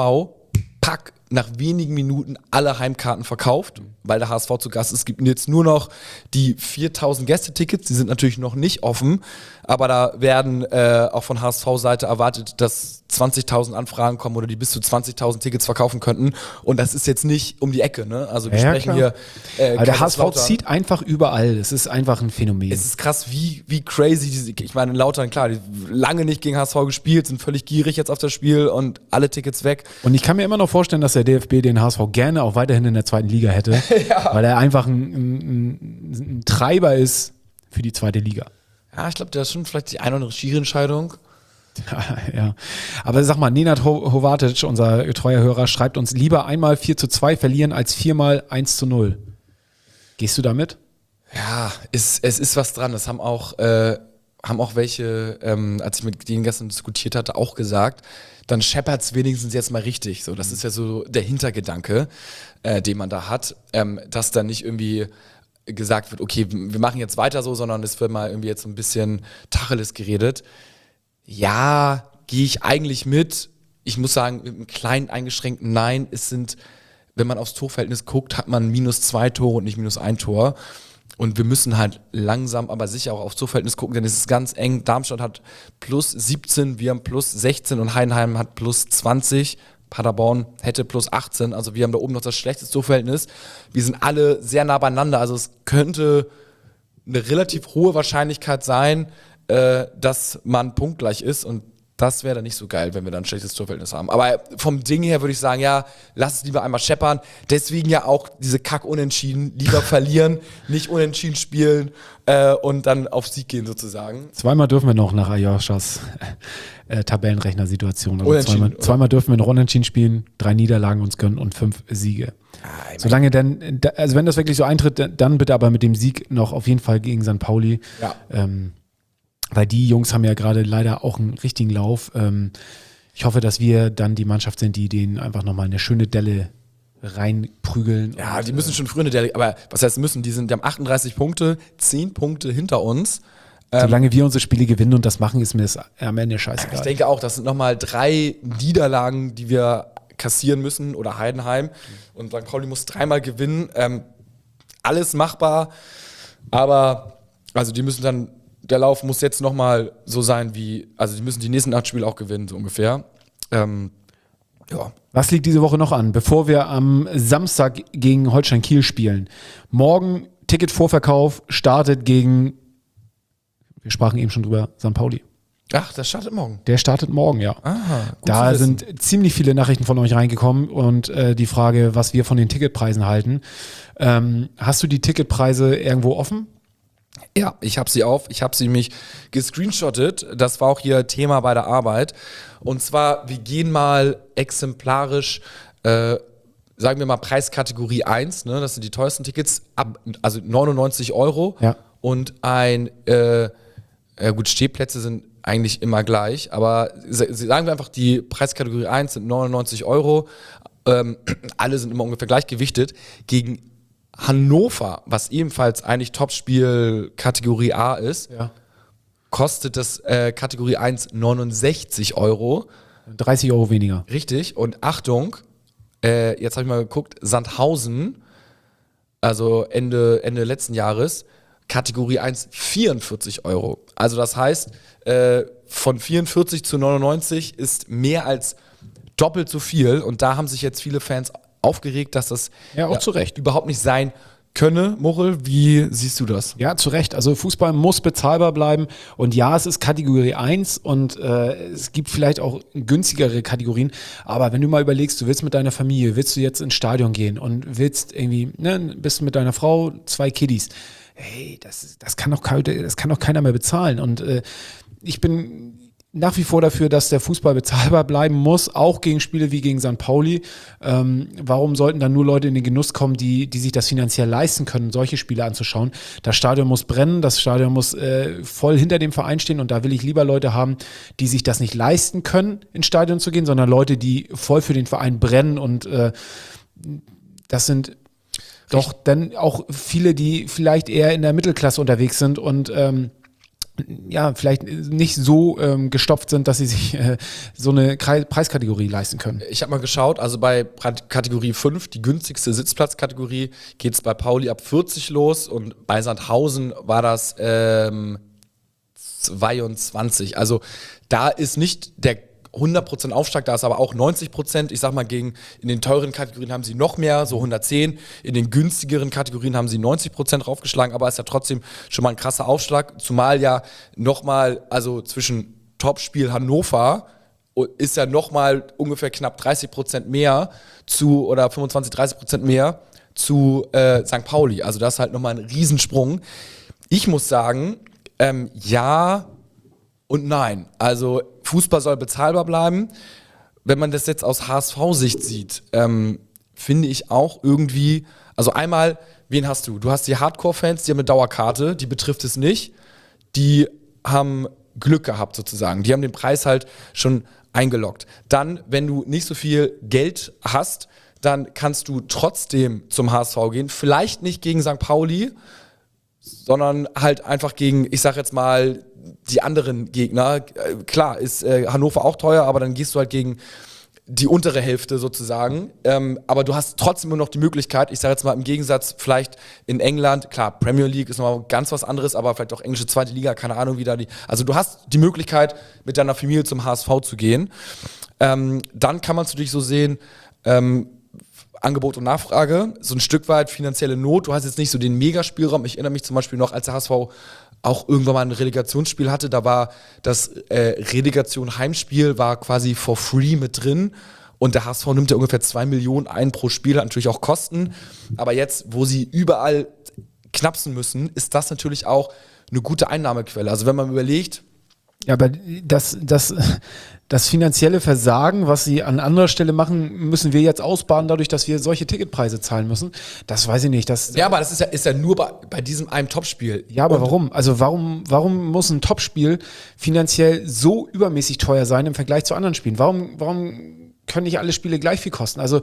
nach wenigen Minuten alle Heimkarten verkauft, weil der HSV zu Gast ist. Es gibt jetzt nur noch die 4.000 Gästetickets, die sind natürlich noch nicht offen, aber da werden auch von HSV-Seite erwartet, dass 20.000 Anfragen kommen oder die bis zu 20.000 Tickets verkaufen könnten und das ist jetzt nicht um die Ecke, ne? Also wir sprechen hier aber der HSV zieht einfach überall, es ist einfach ein Phänomen. Es ist krass, wie crazy ich meine, Lautern, klar, die lange nicht gegen HSV gespielt, sind völlig gierig jetzt auf das Spiel und alle Tickets weg. Und ich kann mir immer noch vorstellen, dass der DFB den HSV gerne auch weiterhin in der 2. Liga hätte, weil er einfach ein Treiber ist für die 2. Liga. Ja, ich glaube, da ist schon vielleicht die eine oder andere Schiri-Entscheidung. Ja, aber sag mal, Nenad Hovatic, unser treuer Hörer, schreibt uns, lieber einmal 4:2 verlieren als 4-mal 1:0. Gehst du damit? Ja, es ist was dran. Das haben auch welche, als ich mit denen gestern diskutiert hatte, auch gesagt, dann scheppert's wenigstens jetzt mal richtig. So, das ist ja so der Hintergedanke, den man da hat, dass dann nicht irgendwie gesagt wird, okay, wir machen jetzt weiter so, sondern es wird mal irgendwie jetzt ein bisschen Tacheles geredet. Ja, gehe ich eigentlich mit. Ich muss sagen, mit einem kleinen eingeschränkten Nein. Es sind, wenn man aufs Torverhältnis guckt, hat man -2 Tore und nicht -1 Tor. Und wir müssen halt langsam, aber sicher auch aufs Torverhältnis gucken, denn es ist ganz eng. Darmstadt hat +17, wir haben +16 und Heidenheim hat +20. Paderborn hätte +18. Also wir haben da oben noch das schlechteste Torverhältnis. Wir sind alle sehr nah beieinander. Also es könnte eine relativ hohe Wahrscheinlichkeit sein, dass man punktgleich ist und das wäre dann nicht so geil, wenn wir dann ein schlechtes Torverhältnis haben. Aber vom Ding her würde ich sagen, ja, lass es lieber einmal scheppern. Deswegen ja auch diese Kack-Unentschieden. Lieber verlieren, nicht unentschieden spielen und dann auf Sieg gehen sozusagen. 2-mal dürfen wir noch nach Ayoshas Tabellenrechner-Situation. Also zweimal dürfen wir noch unentschieden spielen, 3 Niederlagen uns gönnen und 5 Siege. Solange dann, also wenn das wirklich so eintritt, dann bitte aber mit dem Sieg noch auf jeden Fall gegen St. Pauli. Ja. Weil die Jungs haben ja gerade leider auch einen richtigen Lauf. Ich hoffe, dass wir dann die Mannschaft sind, die denen einfach nochmal eine schöne Delle reinprügeln. Ja, die müssen schon früher eine Delle, aber was heißt müssen? Die haben 38 Punkte, 10 Punkte hinter uns. Solange wir unsere Spiele gewinnen und das machen, ist mir das am Ende scheißegal. Ich denke auch, das sind nochmal 3 Niederlagen, die wir kassieren müssen oder Heidenheim. Und St. Pauli muss 3-mal gewinnen. Alles machbar, aber also die müssen dann, der Lauf muss jetzt nochmal so sein wie, also die müssen die nächsten 8 Spiele auch gewinnen, so ungefähr. Ja. Was liegt diese Woche noch an, bevor wir am Samstag gegen Holstein Kiel spielen? Morgen Ticketvorverkauf startet gegen, wir sprachen eben schon drüber, St. Pauli. Ach, das startet morgen. Der startet morgen, ja. Aha, gut Da zu wissen. sind ziemlich viele Nachrichten von euch reingekommen und die Frage, was wir von den Ticketpreisen halten. Hast du die Ticketpreise irgendwo offen? Ja, ich habe sie mich gescreenshottet. Das war auch hier Thema bei der Arbeit. Und zwar, wir gehen mal exemplarisch, sagen wir mal Preiskategorie 1, ne? Das sind die teuersten Tickets, also 99 €. Ja. Und gut, Stehplätze sind eigentlich immer gleich, aber sagen wir einfach, die Preiskategorie 1 sind 99 €. Alle sind immer ungefähr gleich gewichtet. Gegen Hannover, was ebenfalls eigentlich Topspiel Kategorie A ist, Ja. kostet das Kategorie 1 69 €. 30 € weniger. Richtig. Und Achtung, jetzt habe ich mal geguckt, Sandhausen, also Ende letzten Jahres, Kategorie 1 44 €. Also das heißt, von 44 zu 99 ist mehr als doppelt so viel. Und da haben sich jetzt viele Fans aufgeregt, dass das Ja, auch zu Recht. überhaupt nicht sein könne. Muchel, wie siehst du das? Ja, zu Recht. Also Fußball muss bezahlbar bleiben. Und ja, es ist Kategorie 1 und es gibt vielleicht auch günstigere Kategorien. Aber wenn du mal überlegst, du willst mit deiner Familie, willst du jetzt ins Stadion gehen und willst irgendwie, ne, bist mit deiner Frau, 2 Kiddies. Hey, das kann doch keiner mehr bezahlen. Und ich bin nach wie vor dafür, dass der Fußball bezahlbar bleiben muss, auch gegen Spiele wie gegen St. Pauli. Warum sollten dann nur Leute in den Genuss kommen, die sich das finanziell leisten können, solche Spiele anzuschauen? Das Stadion muss brennen, das Stadion muss voll hinter dem Verein stehen und da will ich lieber Leute haben, die sich das nicht leisten können, ins Stadion zu gehen, sondern Leute, die voll für den Verein brennen und das sind doch dann auch viele, die vielleicht eher in der Mittelklasse unterwegs sind und ja, vielleicht nicht so gestopft sind, dass sie sich so eine Preiskategorie leisten können. Ich habe mal geschaut, also bei Kategorie 5, die günstigste Sitzplatzkategorie, geht es bei Pauli ab 40 los und bei Sandhausen war das 22. Also da ist nicht der 100% Aufschlag, da ist aber auch 90%. Ich sag mal, in den teuren Kategorien haben sie noch mehr, so 110. In den günstigeren Kategorien haben sie 90% draufgeschlagen, aber ist ja trotzdem schon mal ein krasser Aufschlag. Zumal ja nochmal, also zwischen Topspiel Hannover ist ja nochmal ungefähr knapp 30% mehr oder 25-30% mehr zu St. Pauli. Also das ist halt nochmal ein Riesensprung. Ich muss sagen, ja und nein. Also Fußball soll bezahlbar bleiben. Wenn man das jetzt aus HSV-Sicht sieht, finde ich auch irgendwie, also einmal, wen hast du? Du hast die Hardcore-Fans, die haben eine Dauerkarte, die betrifft es nicht. Die haben Glück gehabt sozusagen. Die haben den Preis halt schon eingeloggt. Dann, wenn du nicht so viel Geld hast, dann kannst du trotzdem zum HSV gehen. Vielleicht nicht gegen St. Pauli, sondern halt einfach gegen, ich sag jetzt mal, die anderen Gegner. Klar, ist Hannover auch teuer, aber dann gehst du halt gegen die untere Hälfte sozusagen. Aber du hast trotzdem immer noch die Möglichkeit, ich sage jetzt mal im Gegensatz vielleicht in England, klar, Premier League ist nochmal ganz was anderes, aber vielleicht auch englische zweite Liga, keine Ahnung, wie da also du hast die Möglichkeit, mit deiner Familie zum HSV zu gehen. Dann kann man es natürlich so sehen, Angebot und Nachfrage, so ein Stück weit finanzielle Not. Du hast jetzt nicht so den Megaspielraum. Ich erinnere mich zum Beispiel noch, als der HSV auch irgendwann mal ein Relegationsspiel hatte, da war das Relegation-Heimspiel war quasi for free mit drin und der HSV nimmt ja ungefähr 2 Millionen ein pro Spiel, hat natürlich auch Kosten, aber jetzt, wo sie überall knapsen müssen, ist das natürlich auch eine gute Einnahmequelle. Also wenn man überlegt, ja, aber das finanzielle Versagen, was sie an anderer Stelle machen, müssen wir jetzt ausbaden, dadurch, dass wir solche Ticketpreise zahlen müssen. Das weiß ich nicht. Ja, aber das ist ja nur bei diesem einem Topspiel. Ja, aber warum? Also warum muss ein Topspiel finanziell so übermäßig teuer sein im Vergleich zu anderen Spielen? Warum können nicht alle Spiele gleich viel kosten? Also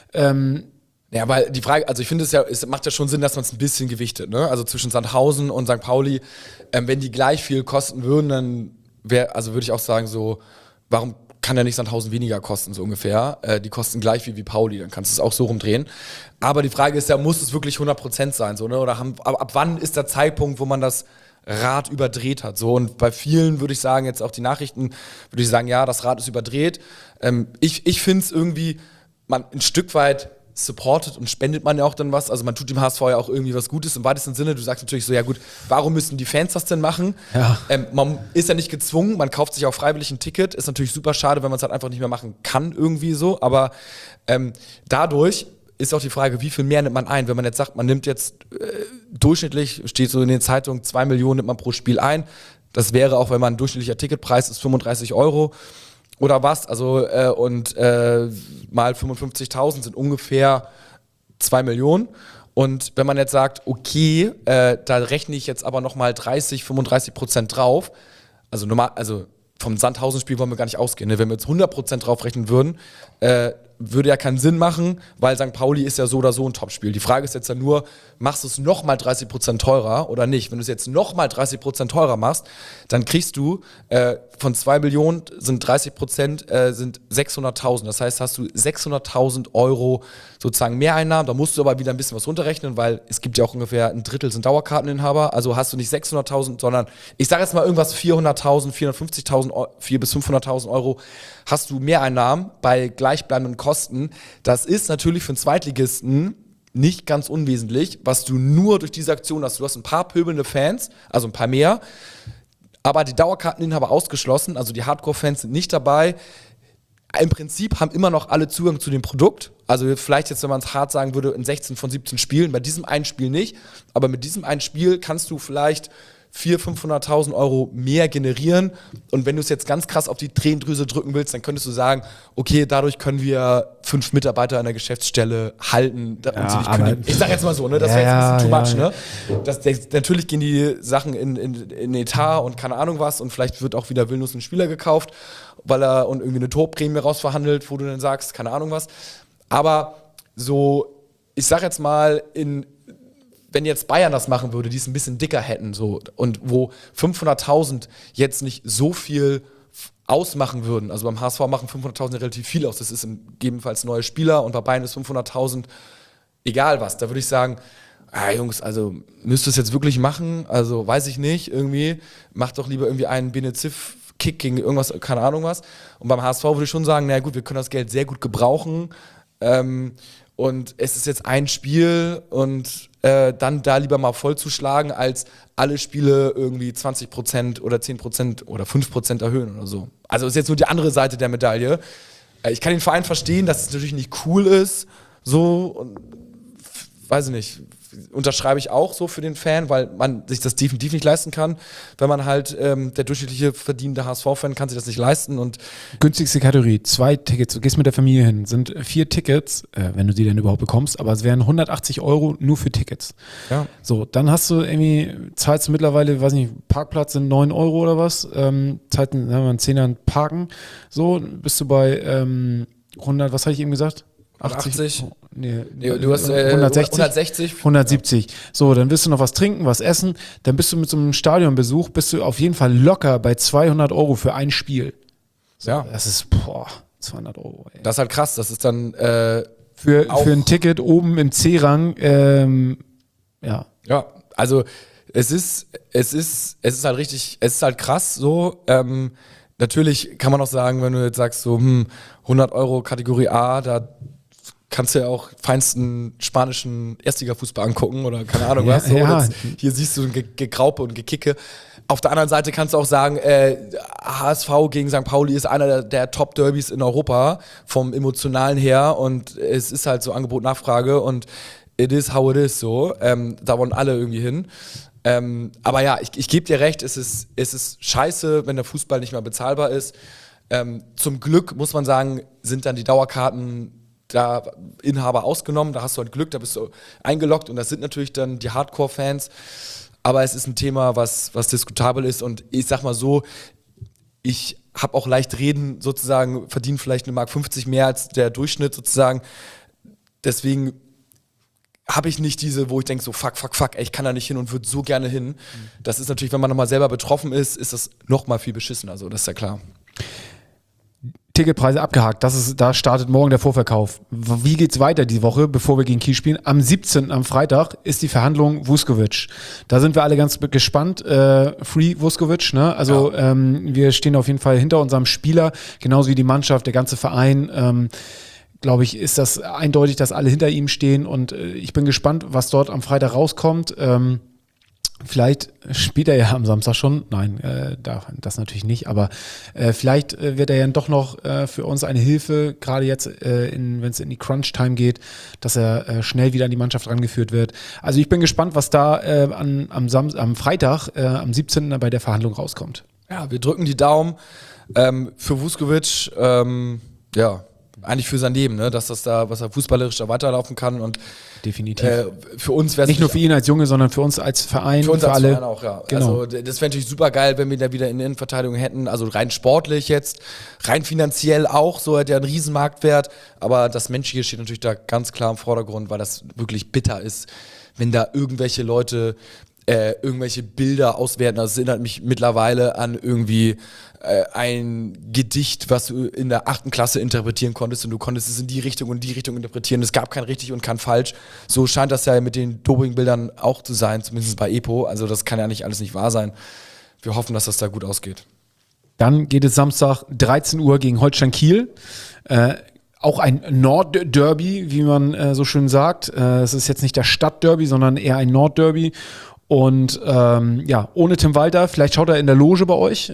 ja, weil die Frage, also ich finde es macht ja schon Sinn, dass man es ein bisschen gewichtet, ne? Also zwischen Sandhausen und St. Pauli, wenn die gleich viel kosten würden, dann würde ich auch sagen so, warum kann ja nicht Sandhausen weniger kosten, so ungefähr. Die kosten gleich wie Pauli, dann kannst du es auch so rumdrehen. Aber die Frage ist ja, muss es wirklich 100% sein, so, ne? Oder ab wann ist der Zeitpunkt, wo man das Rad überdreht hat, so? Und bei vielen würde ich sagen, jetzt auch die Nachrichten, würde ich sagen, ja, das Rad ist überdreht. Ich finde es irgendwie, man ein Stück weit supportet und spendet man ja auch dann was. Also man tut dem HSV ja auch irgendwie was Gutes im weitesten Sinne. Du sagst natürlich so, ja gut, warum müssen die Fans das denn machen? Ja. Man ist ja nicht gezwungen, man kauft sich auch freiwillig ein Ticket. Ist natürlich super schade, wenn man es halt einfach nicht mehr machen kann irgendwie so. Aber dadurch ist auch die Frage, wie viel mehr nimmt man ein? Wenn man jetzt sagt, man nimmt jetzt durchschnittlich, steht so in den Zeitungen, 2 Millionen nimmt man pro Spiel ein. Das wäre auch, wenn man ein durchschnittlicher Ticketpreis ist, 35 € oder was. Also mal 55.000 sind ungefähr 2 Millionen. Und wenn man jetzt sagt, okay, da rechne ich jetzt aber nochmal 30-35% drauf, also vom Sandhausen-Spiel wollen wir gar nicht ausgehen. Ne? Wenn wir jetzt 100% draufrechnen würden, würde ja keinen Sinn machen, weil St. Pauli ist ja so oder so ein Topspiel. Die Frage ist jetzt ja nur, machst du es nochmal 30% teurer oder nicht? Wenn du es jetzt nochmal 30% teurer machst, dann kriegst du von 2 Millionen sind 30% sind 600.000. Das heißt, hast du 600.000 € sozusagen Mehreinnahmen. Da musst du aber wieder ein bisschen was runterrechnen, weil es gibt ja auch ungefähr ein Drittel sind Dauerkarteninhaber. Also hast du nicht 600.000, sondern ich sage jetzt mal irgendwas 400.000, 450.000, 400.000 bis 500.000 € hast du Mehreinnahmen bei gleichbleibenden Kosten. Das ist natürlich für einen Zweitligisten nicht ganz unwesentlich, was du nur durch diese Aktion hast. Du hast ein paar pöbelnde Fans, also ein paar mehr, aber die Dauerkarteninhaber ausgeschlossen, also die Hardcore-Fans sind nicht dabei. Im Prinzip haben immer noch alle Zugang zu dem Produkt. Also vielleicht jetzt, wenn man es hart sagen würde, in 16 von 17 Spielen, bei diesem einen Spiel nicht, aber mit diesem einen Spiel kannst du vielleicht 400.000, 500.000 € mehr generieren. Und wenn du es jetzt ganz krass auf die Tränendrüse drücken willst, dann könntest du sagen, okay, dadurch können wir 5 Mitarbeiter an der Geschäftsstelle halten und sie nicht kündigen. Ich sag jetzt mal so, ne? Das wäre jetzt ein bisschen too much, ne? Natürlich gehen die Sachen in Etat und keine Ahnung was und vielleicht wird auch wieder willentlich ein Spieler gekauft, weil er und irgendwie eine Torprämie rausverhandelt, wo du dann sagst, keine Ahnung was. Aber so, ich sag jetzt mal, wenn jetzt Bayern das machen würde, die es ein bisschen dicker hätten, so, und wo 500.000 jetzt nicht so viel ausmachen würden, also beim HSV machen 500.000 relativ viel aus, das ist gegebenenfalls neue Spieler und bei Bayern ist 500.000 egal was, da würde ich sagen, Jungs, also müsst ihr es jetzt wirklich machen, also weiß ich nicht, irgendwie, macht doch lieber irgendwie einen Benezif-Kick gegen irgendwas, keine Ahnung was, und beim HSV würde ich schon sagen, na gut, wir können das Geld sehr gut gebrauchen, und es ist jetzt ein Spiel und dann da lieber mal voll zu schlagen, als alle Spiele irgendwie 20% oder 10% oder 5% erhöhen oder so. Also ist jetzt nur die andere Seite der Medaille. Ich kann den Verein verstehen, dass es natürlich nicht cool ist, so, und, weiß ich nicht, unterschreibe ich auch so für den Fan, weil man sich das definitiv nicht leisten kann, wenn man halt der durchschnittliche verdienende HSV-Fan kann sich das nicht leisten. Und günstigste Kategorie, 2 Tickets, du gehst mit der Familie hin, sind 4 Tickets, wenn du die denn überhaupt bekommst, aber es wären 180 € nur für Tickets. Ja. So, dann hast du irgendwie, zahlst du mittlerweile, weiß nicht, Parkplatz sind 9 € oder was, zahlst einen 10er Parken, so, bist du bei 100, was hatte ich eben gesagt? 80? Nee, du hast 160? 170. So, dann wirst du noch was trinken, was essen, dann bist du mit so einem Stadionbesuch, bist du auf jeden Fall locker bei 200 € für ein Spiel. So, ja. Das ist, 200 €. Ey. Das ist halt krass, das ist dann für ein Ticket oben im C-Rang, ja. Ja, also es ist halt richtig, es ist halt krass so, natürlich kann man auch sagen, wenn du jetzt sagst so, 100 € Kategorie A, da kannst du ja auch feinsten spanischen Erstliga-Fußball angucken oder keine Ahnung was. So. Ja. Hier siehst du ein Gegraupe und Gekicke. Auf der anderen Seite kannst du auch sagen, HSV gegen St. Pauli ist einer der Top-Derbys in Europa vom Emotionalen her und es ist halt so Angebot-Nachfrage und it is how it is so. Da wollen alle irgendwie hin. Aber ja, ich gebe dir recht, es ist scheiße, wenn der Fußball nicht mehr bezahlbar ist. Zum Glück, muss man sagen, sind dann die Dauerkarten da Inhaber ausgenommen, da hast du halt Glück, da bist du eingeloggt und das sind natürlich dann die Hardcore-Fans, aber es ist ein Thema, was diskutabel ist und ich sag mal so, ich habe auch leicht reden sozusagen, verdiene vielleicht 1,50 Mark mehr als der Durchschnitt sozusagen, deswegen habe ich nicht diese, wo ich denke so fuck, ey, ich kann da nicht hin und würde so gerne hin. Das ist natürlich, wenn man nochmal selber betroffen ist das nochmal viel beschissener, also das ist ja klar. Ticketpreise abgehakt. Da startet morgen der Vorverkauf. Wie geht's weiter die Woche, bevor wir gegen Kiel spielen? Am 17., am Freitag, ist die Verhandlung Vuskovic. Da sind wir alle ganz gespannt. Free Vuskovic, ne? Also wir stehen auf jeden Fall hinter unserem Spieler, genauso wie die Mannschaft, der ganze Verein. Glaube ich, ist das eindeutig, dass alle hinter ihm stehen und ich bin gespannt, was dort am Freitag rauskommt. Vielleicht spielt er ja am Samstag schon. Nein, das natürlich nicht. Aber vielleicht wird er ja doch noch für uns eine Hilfe, gerade jetzt, wenn es in die Crunch-Time geht, dass er schnell wieder an die Mannschaft rangeführt wird. Also ich bin gespannt, was da am Freitag, am 17. bei der Verhandlung rauskommt. Ja, wir drücken die Daumen für Vuskovic, eigentlich für sein Leben, ne? Dass das da, was er fußballerisch da weiterlaufen kann und definitiv. Für uns wäre es nicht nur für ihn als Junge, sondern für uns als Verein, für uns für als alle. Verein auch, ja. Genau. Also das wäre natürlich super geil, wenn wir da wieder in der Innenverteidigung hätten, also rein sportlich jetzt, rein finanziell auch, so hat er einen riesen Marktwert, aber das Menschliche steht natürlich da ganz klar im Vordergrund, weil das wirklich bitter ist, wenn da irgendwelche Leute irgendwelche Bilder auswerten. Das erinnert mich mittlerweile an irgendwie ein Gedicht, was du in der 8. Klasse interpretieren konntest und du konntest es in die Richtung und die Richtung interpretieren. Es gab kein richtig und kein falsch. So scheint das ja mit den Dopingbildern auch zu sein, zumindest bei EPO. Also das kann ja nicht alles nicht wahr sein. Wir hoffen, dass das da gut ausgeht. Dann geht es Samstag 13 Uhr gegen Holstein Kiel. Auch ein Nordderby, wie man so schön sagt. Es ist jetzt nicht das Stadtderby, sondern eher ein Nordderby. Und ohne Tim Walter, vielleicht schaut er in der Loge bei euch.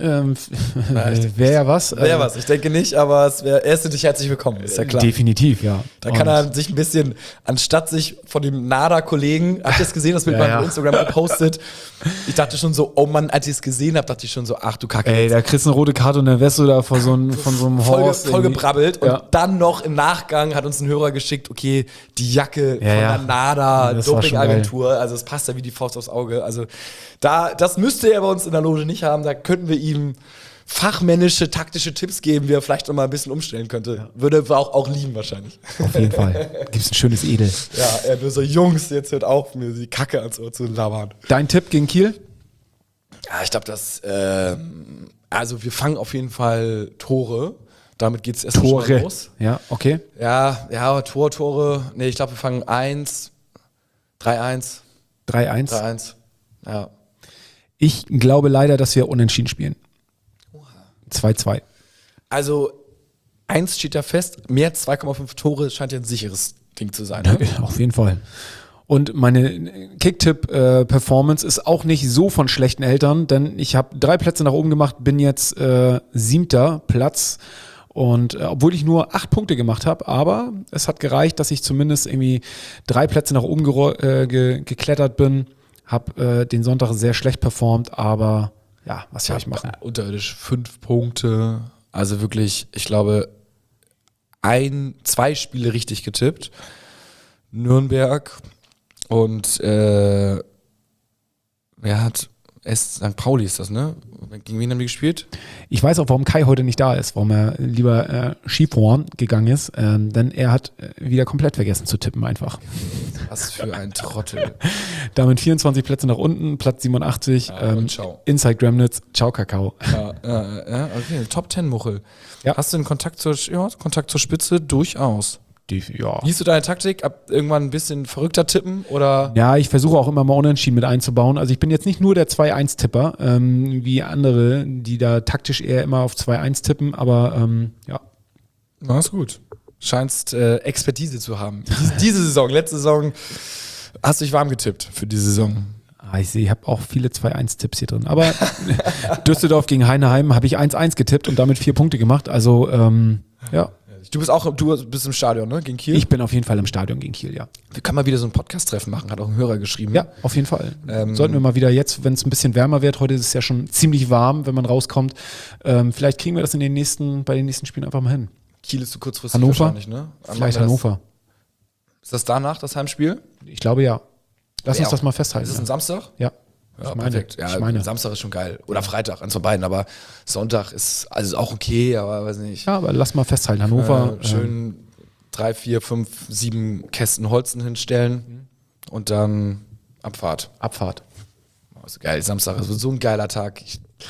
Wäre ja was. Wäre was, ich denke nicht, aber er ist natürlich herzlich willkommen, ist ja klar. Definitiv, ja. Da kann er sich ein bisschen, anstatt sich von dem NADA-Kollegen, habt ihr es gesehen, das Bild bei Instagram gepostet? Ich dachte schon so, oh Mann, als ich es gesehen habe, dachte ich schon so, ach du Kacke. Ey, da kriegst du eine rote Karte und dann wärst du da von so einem Horst. Voll gebrabbelt und dann noch im Nachgang hat uns ein Hörer geschickt, okay, die Jacke von der NADA, Dopingagentur, also es passt ja wie die Faust aufs Auge. Also das müsste er bei uns in der Loge nicht haben, da könnten wir ihm fachmännische, taktische Tipps geben, wie er vielleicht noch mal ein bisschen umstellen könnte. Ja. Würde wir auch lieben wahrscheinlich. Auf jeden Fall. Gibt's ein schönes Edel. Ja, er nur so, Jungs, jetzt hört auf, mir die Kacke ans Ohr zu labern. Dein Tipp gegen Kiel? Ja, ich glaube, also wir fangen auf jeden Fall Tore. Damit geht's erst schon mal los. Ja, okay. Ja, Tore. Nee, ich glaube, wir fangen 3-1. 3-1. Ja. Ich glaube leider, dass wir unentschieden spielen. 2-2. Also 1 steht ja fest, mehr als 2,5 Tore scheint ja ein sicheres Ding zu sein. Ne? Auf jeden Fall. Und meine Kicktipp-Performance ist auch nicht so von schlechten Eltern, denn ich habe 3 Plätze nach oben gemacht, bin jetzt 7. Platz. Und obwohl ich nur 8 Punkte gemacht habe, aber es hat gereicht, dass ich zumindest irgendwie 3 Plätze nach oben geklettert bin. Habe den Sonntag sehr schlecht performt, aber ja, was soll ich machen? Unterirdisch 5 Punkte. Also wirklich, ich glaube, 2 Spiele richtig getippt. Nürnberg und wer hat St. Pauli ist das, ne? Gegen wen haben die gespielt? Ich weiß auch, warum Kai heute nicht da ist, warum er lieber Skifahren gegangen ist, denn er hat wieder komplett vergessen zu tippen einfach. Was für ein Trottel. Damit 24 Plätze nach unten, Platz 87, Inside Gremnitz, ciao Kakao. Ja, okay, Top 10 Muchel. Ja. Hast du einen Kontakt zur Spitze? Durchaus. Ja. Wie ist du deine Taktik? Irgendwann ein bisschen verrückter tippen? Oder? Ja, ich versuche auch immer mal Unentschieden mit einzubauen. Also ich bin jetzt nicht nur der 2-1-Tipper, wie andere, die da taktisch eher immer auf 2-1 tippen, aber ja. Na, ist gut. Scheinst Expertise zu haben. Diese Saison, letzte Saison, hast du dich warm getippt für die Saison. Ich sehe, ich habe auch viele 2-1-Tipps hier drin. Aber Düsseldorf gegen Heidenheim habe ich 1-1 getippt und damit 4 Punkte gemacht. Also, ja. Du bist im Stadion, ne? Gegen Kiel? Ich bin auf jeden Fall im Stadion gegen Kiel, ja. Wir können mal wieder so ein Podcast-Treffen machen, hat auch ein Hörer geschrieben. Ja, auf jeden Fall. Sollten wir mal wieder jetzt, wenn es ein bisschen wärmer wird, heute ist es ja schon ziemlich warm, wenn man rauskommt, vielleicht kriegen wir das bei den nächsten Spielen einfach mal hin. Kiel ist zu kurzfristig Hannover? Wahrscheinlich, ne? Vielleicht Hannover. Ist das danach, das Heimspiel? Ich glaube ja. Lass uns das mal festhalten. Ist es ein Samstag? Ja. Ja, perfekt. Ja, Samstag ist schon geil. Oder Freitag, eins von beiden. Aber Sonntag ist also auch okay, aber weiß nicht. Ja, aber lass mal festhalten. Hannover. Schön 3, 4, 5, 7 Kästen Holzen hinstellen und dann Abfahrt. Abfahrt. Oh, ist geil. Samstag ist so ein geiler Tag.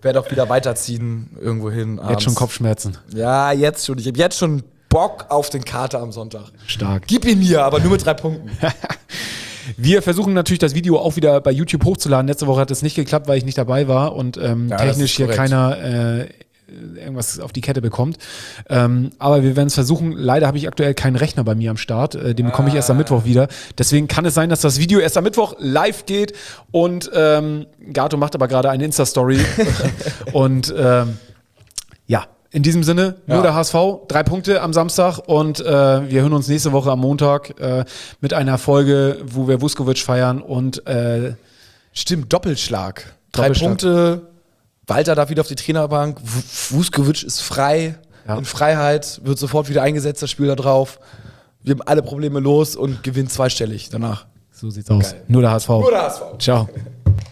werde auch wieder weiterziehen irgendwo hin. Jetzt schon Kopfschmerzen. Ja, jetzt schon. Ich habe jetzt schon Bock auf den Kater am Sonntag. Stark. Gib ihn mir, aber nur mit 3 Punkten. Wir versuchen natürlich das Video auch wieder bei YouTube hochzuladen. Letzte Woche hat es nicht geklappt, weil ich nicht dabei war und technisch hier keiner irgendwas auf die Kette bekommt. Aber wir werden es versuchen. Leider habe ich aktuell keinen Rechner bei mir am Start. Den bekomme ich erst am Mittwoch wieder. Deswegen kann es sein, dass das Video erst am Mittwoch live geht. Und Gato macht aber gerade eine Insta-Story. Und ja, in diesem Sinne, nur der HSV, 3 Punkte am Samstag und wir hören uns nächste Woche am Montag mit einer Folge, wo wir Vuskovic feiern und stimmt, Doppelschlag. 3 Punkte, Walter darf wieder auf die Trainerbank, Vuskovic ist frei, in Freiheit, wird sofort wieder eingesetzt, das Spiel da drauf. Wir haben alle Probleme los und gewinnen zweistellig danach. So sieht's aus. Nur der HSV. Nur der HSV. Ciao.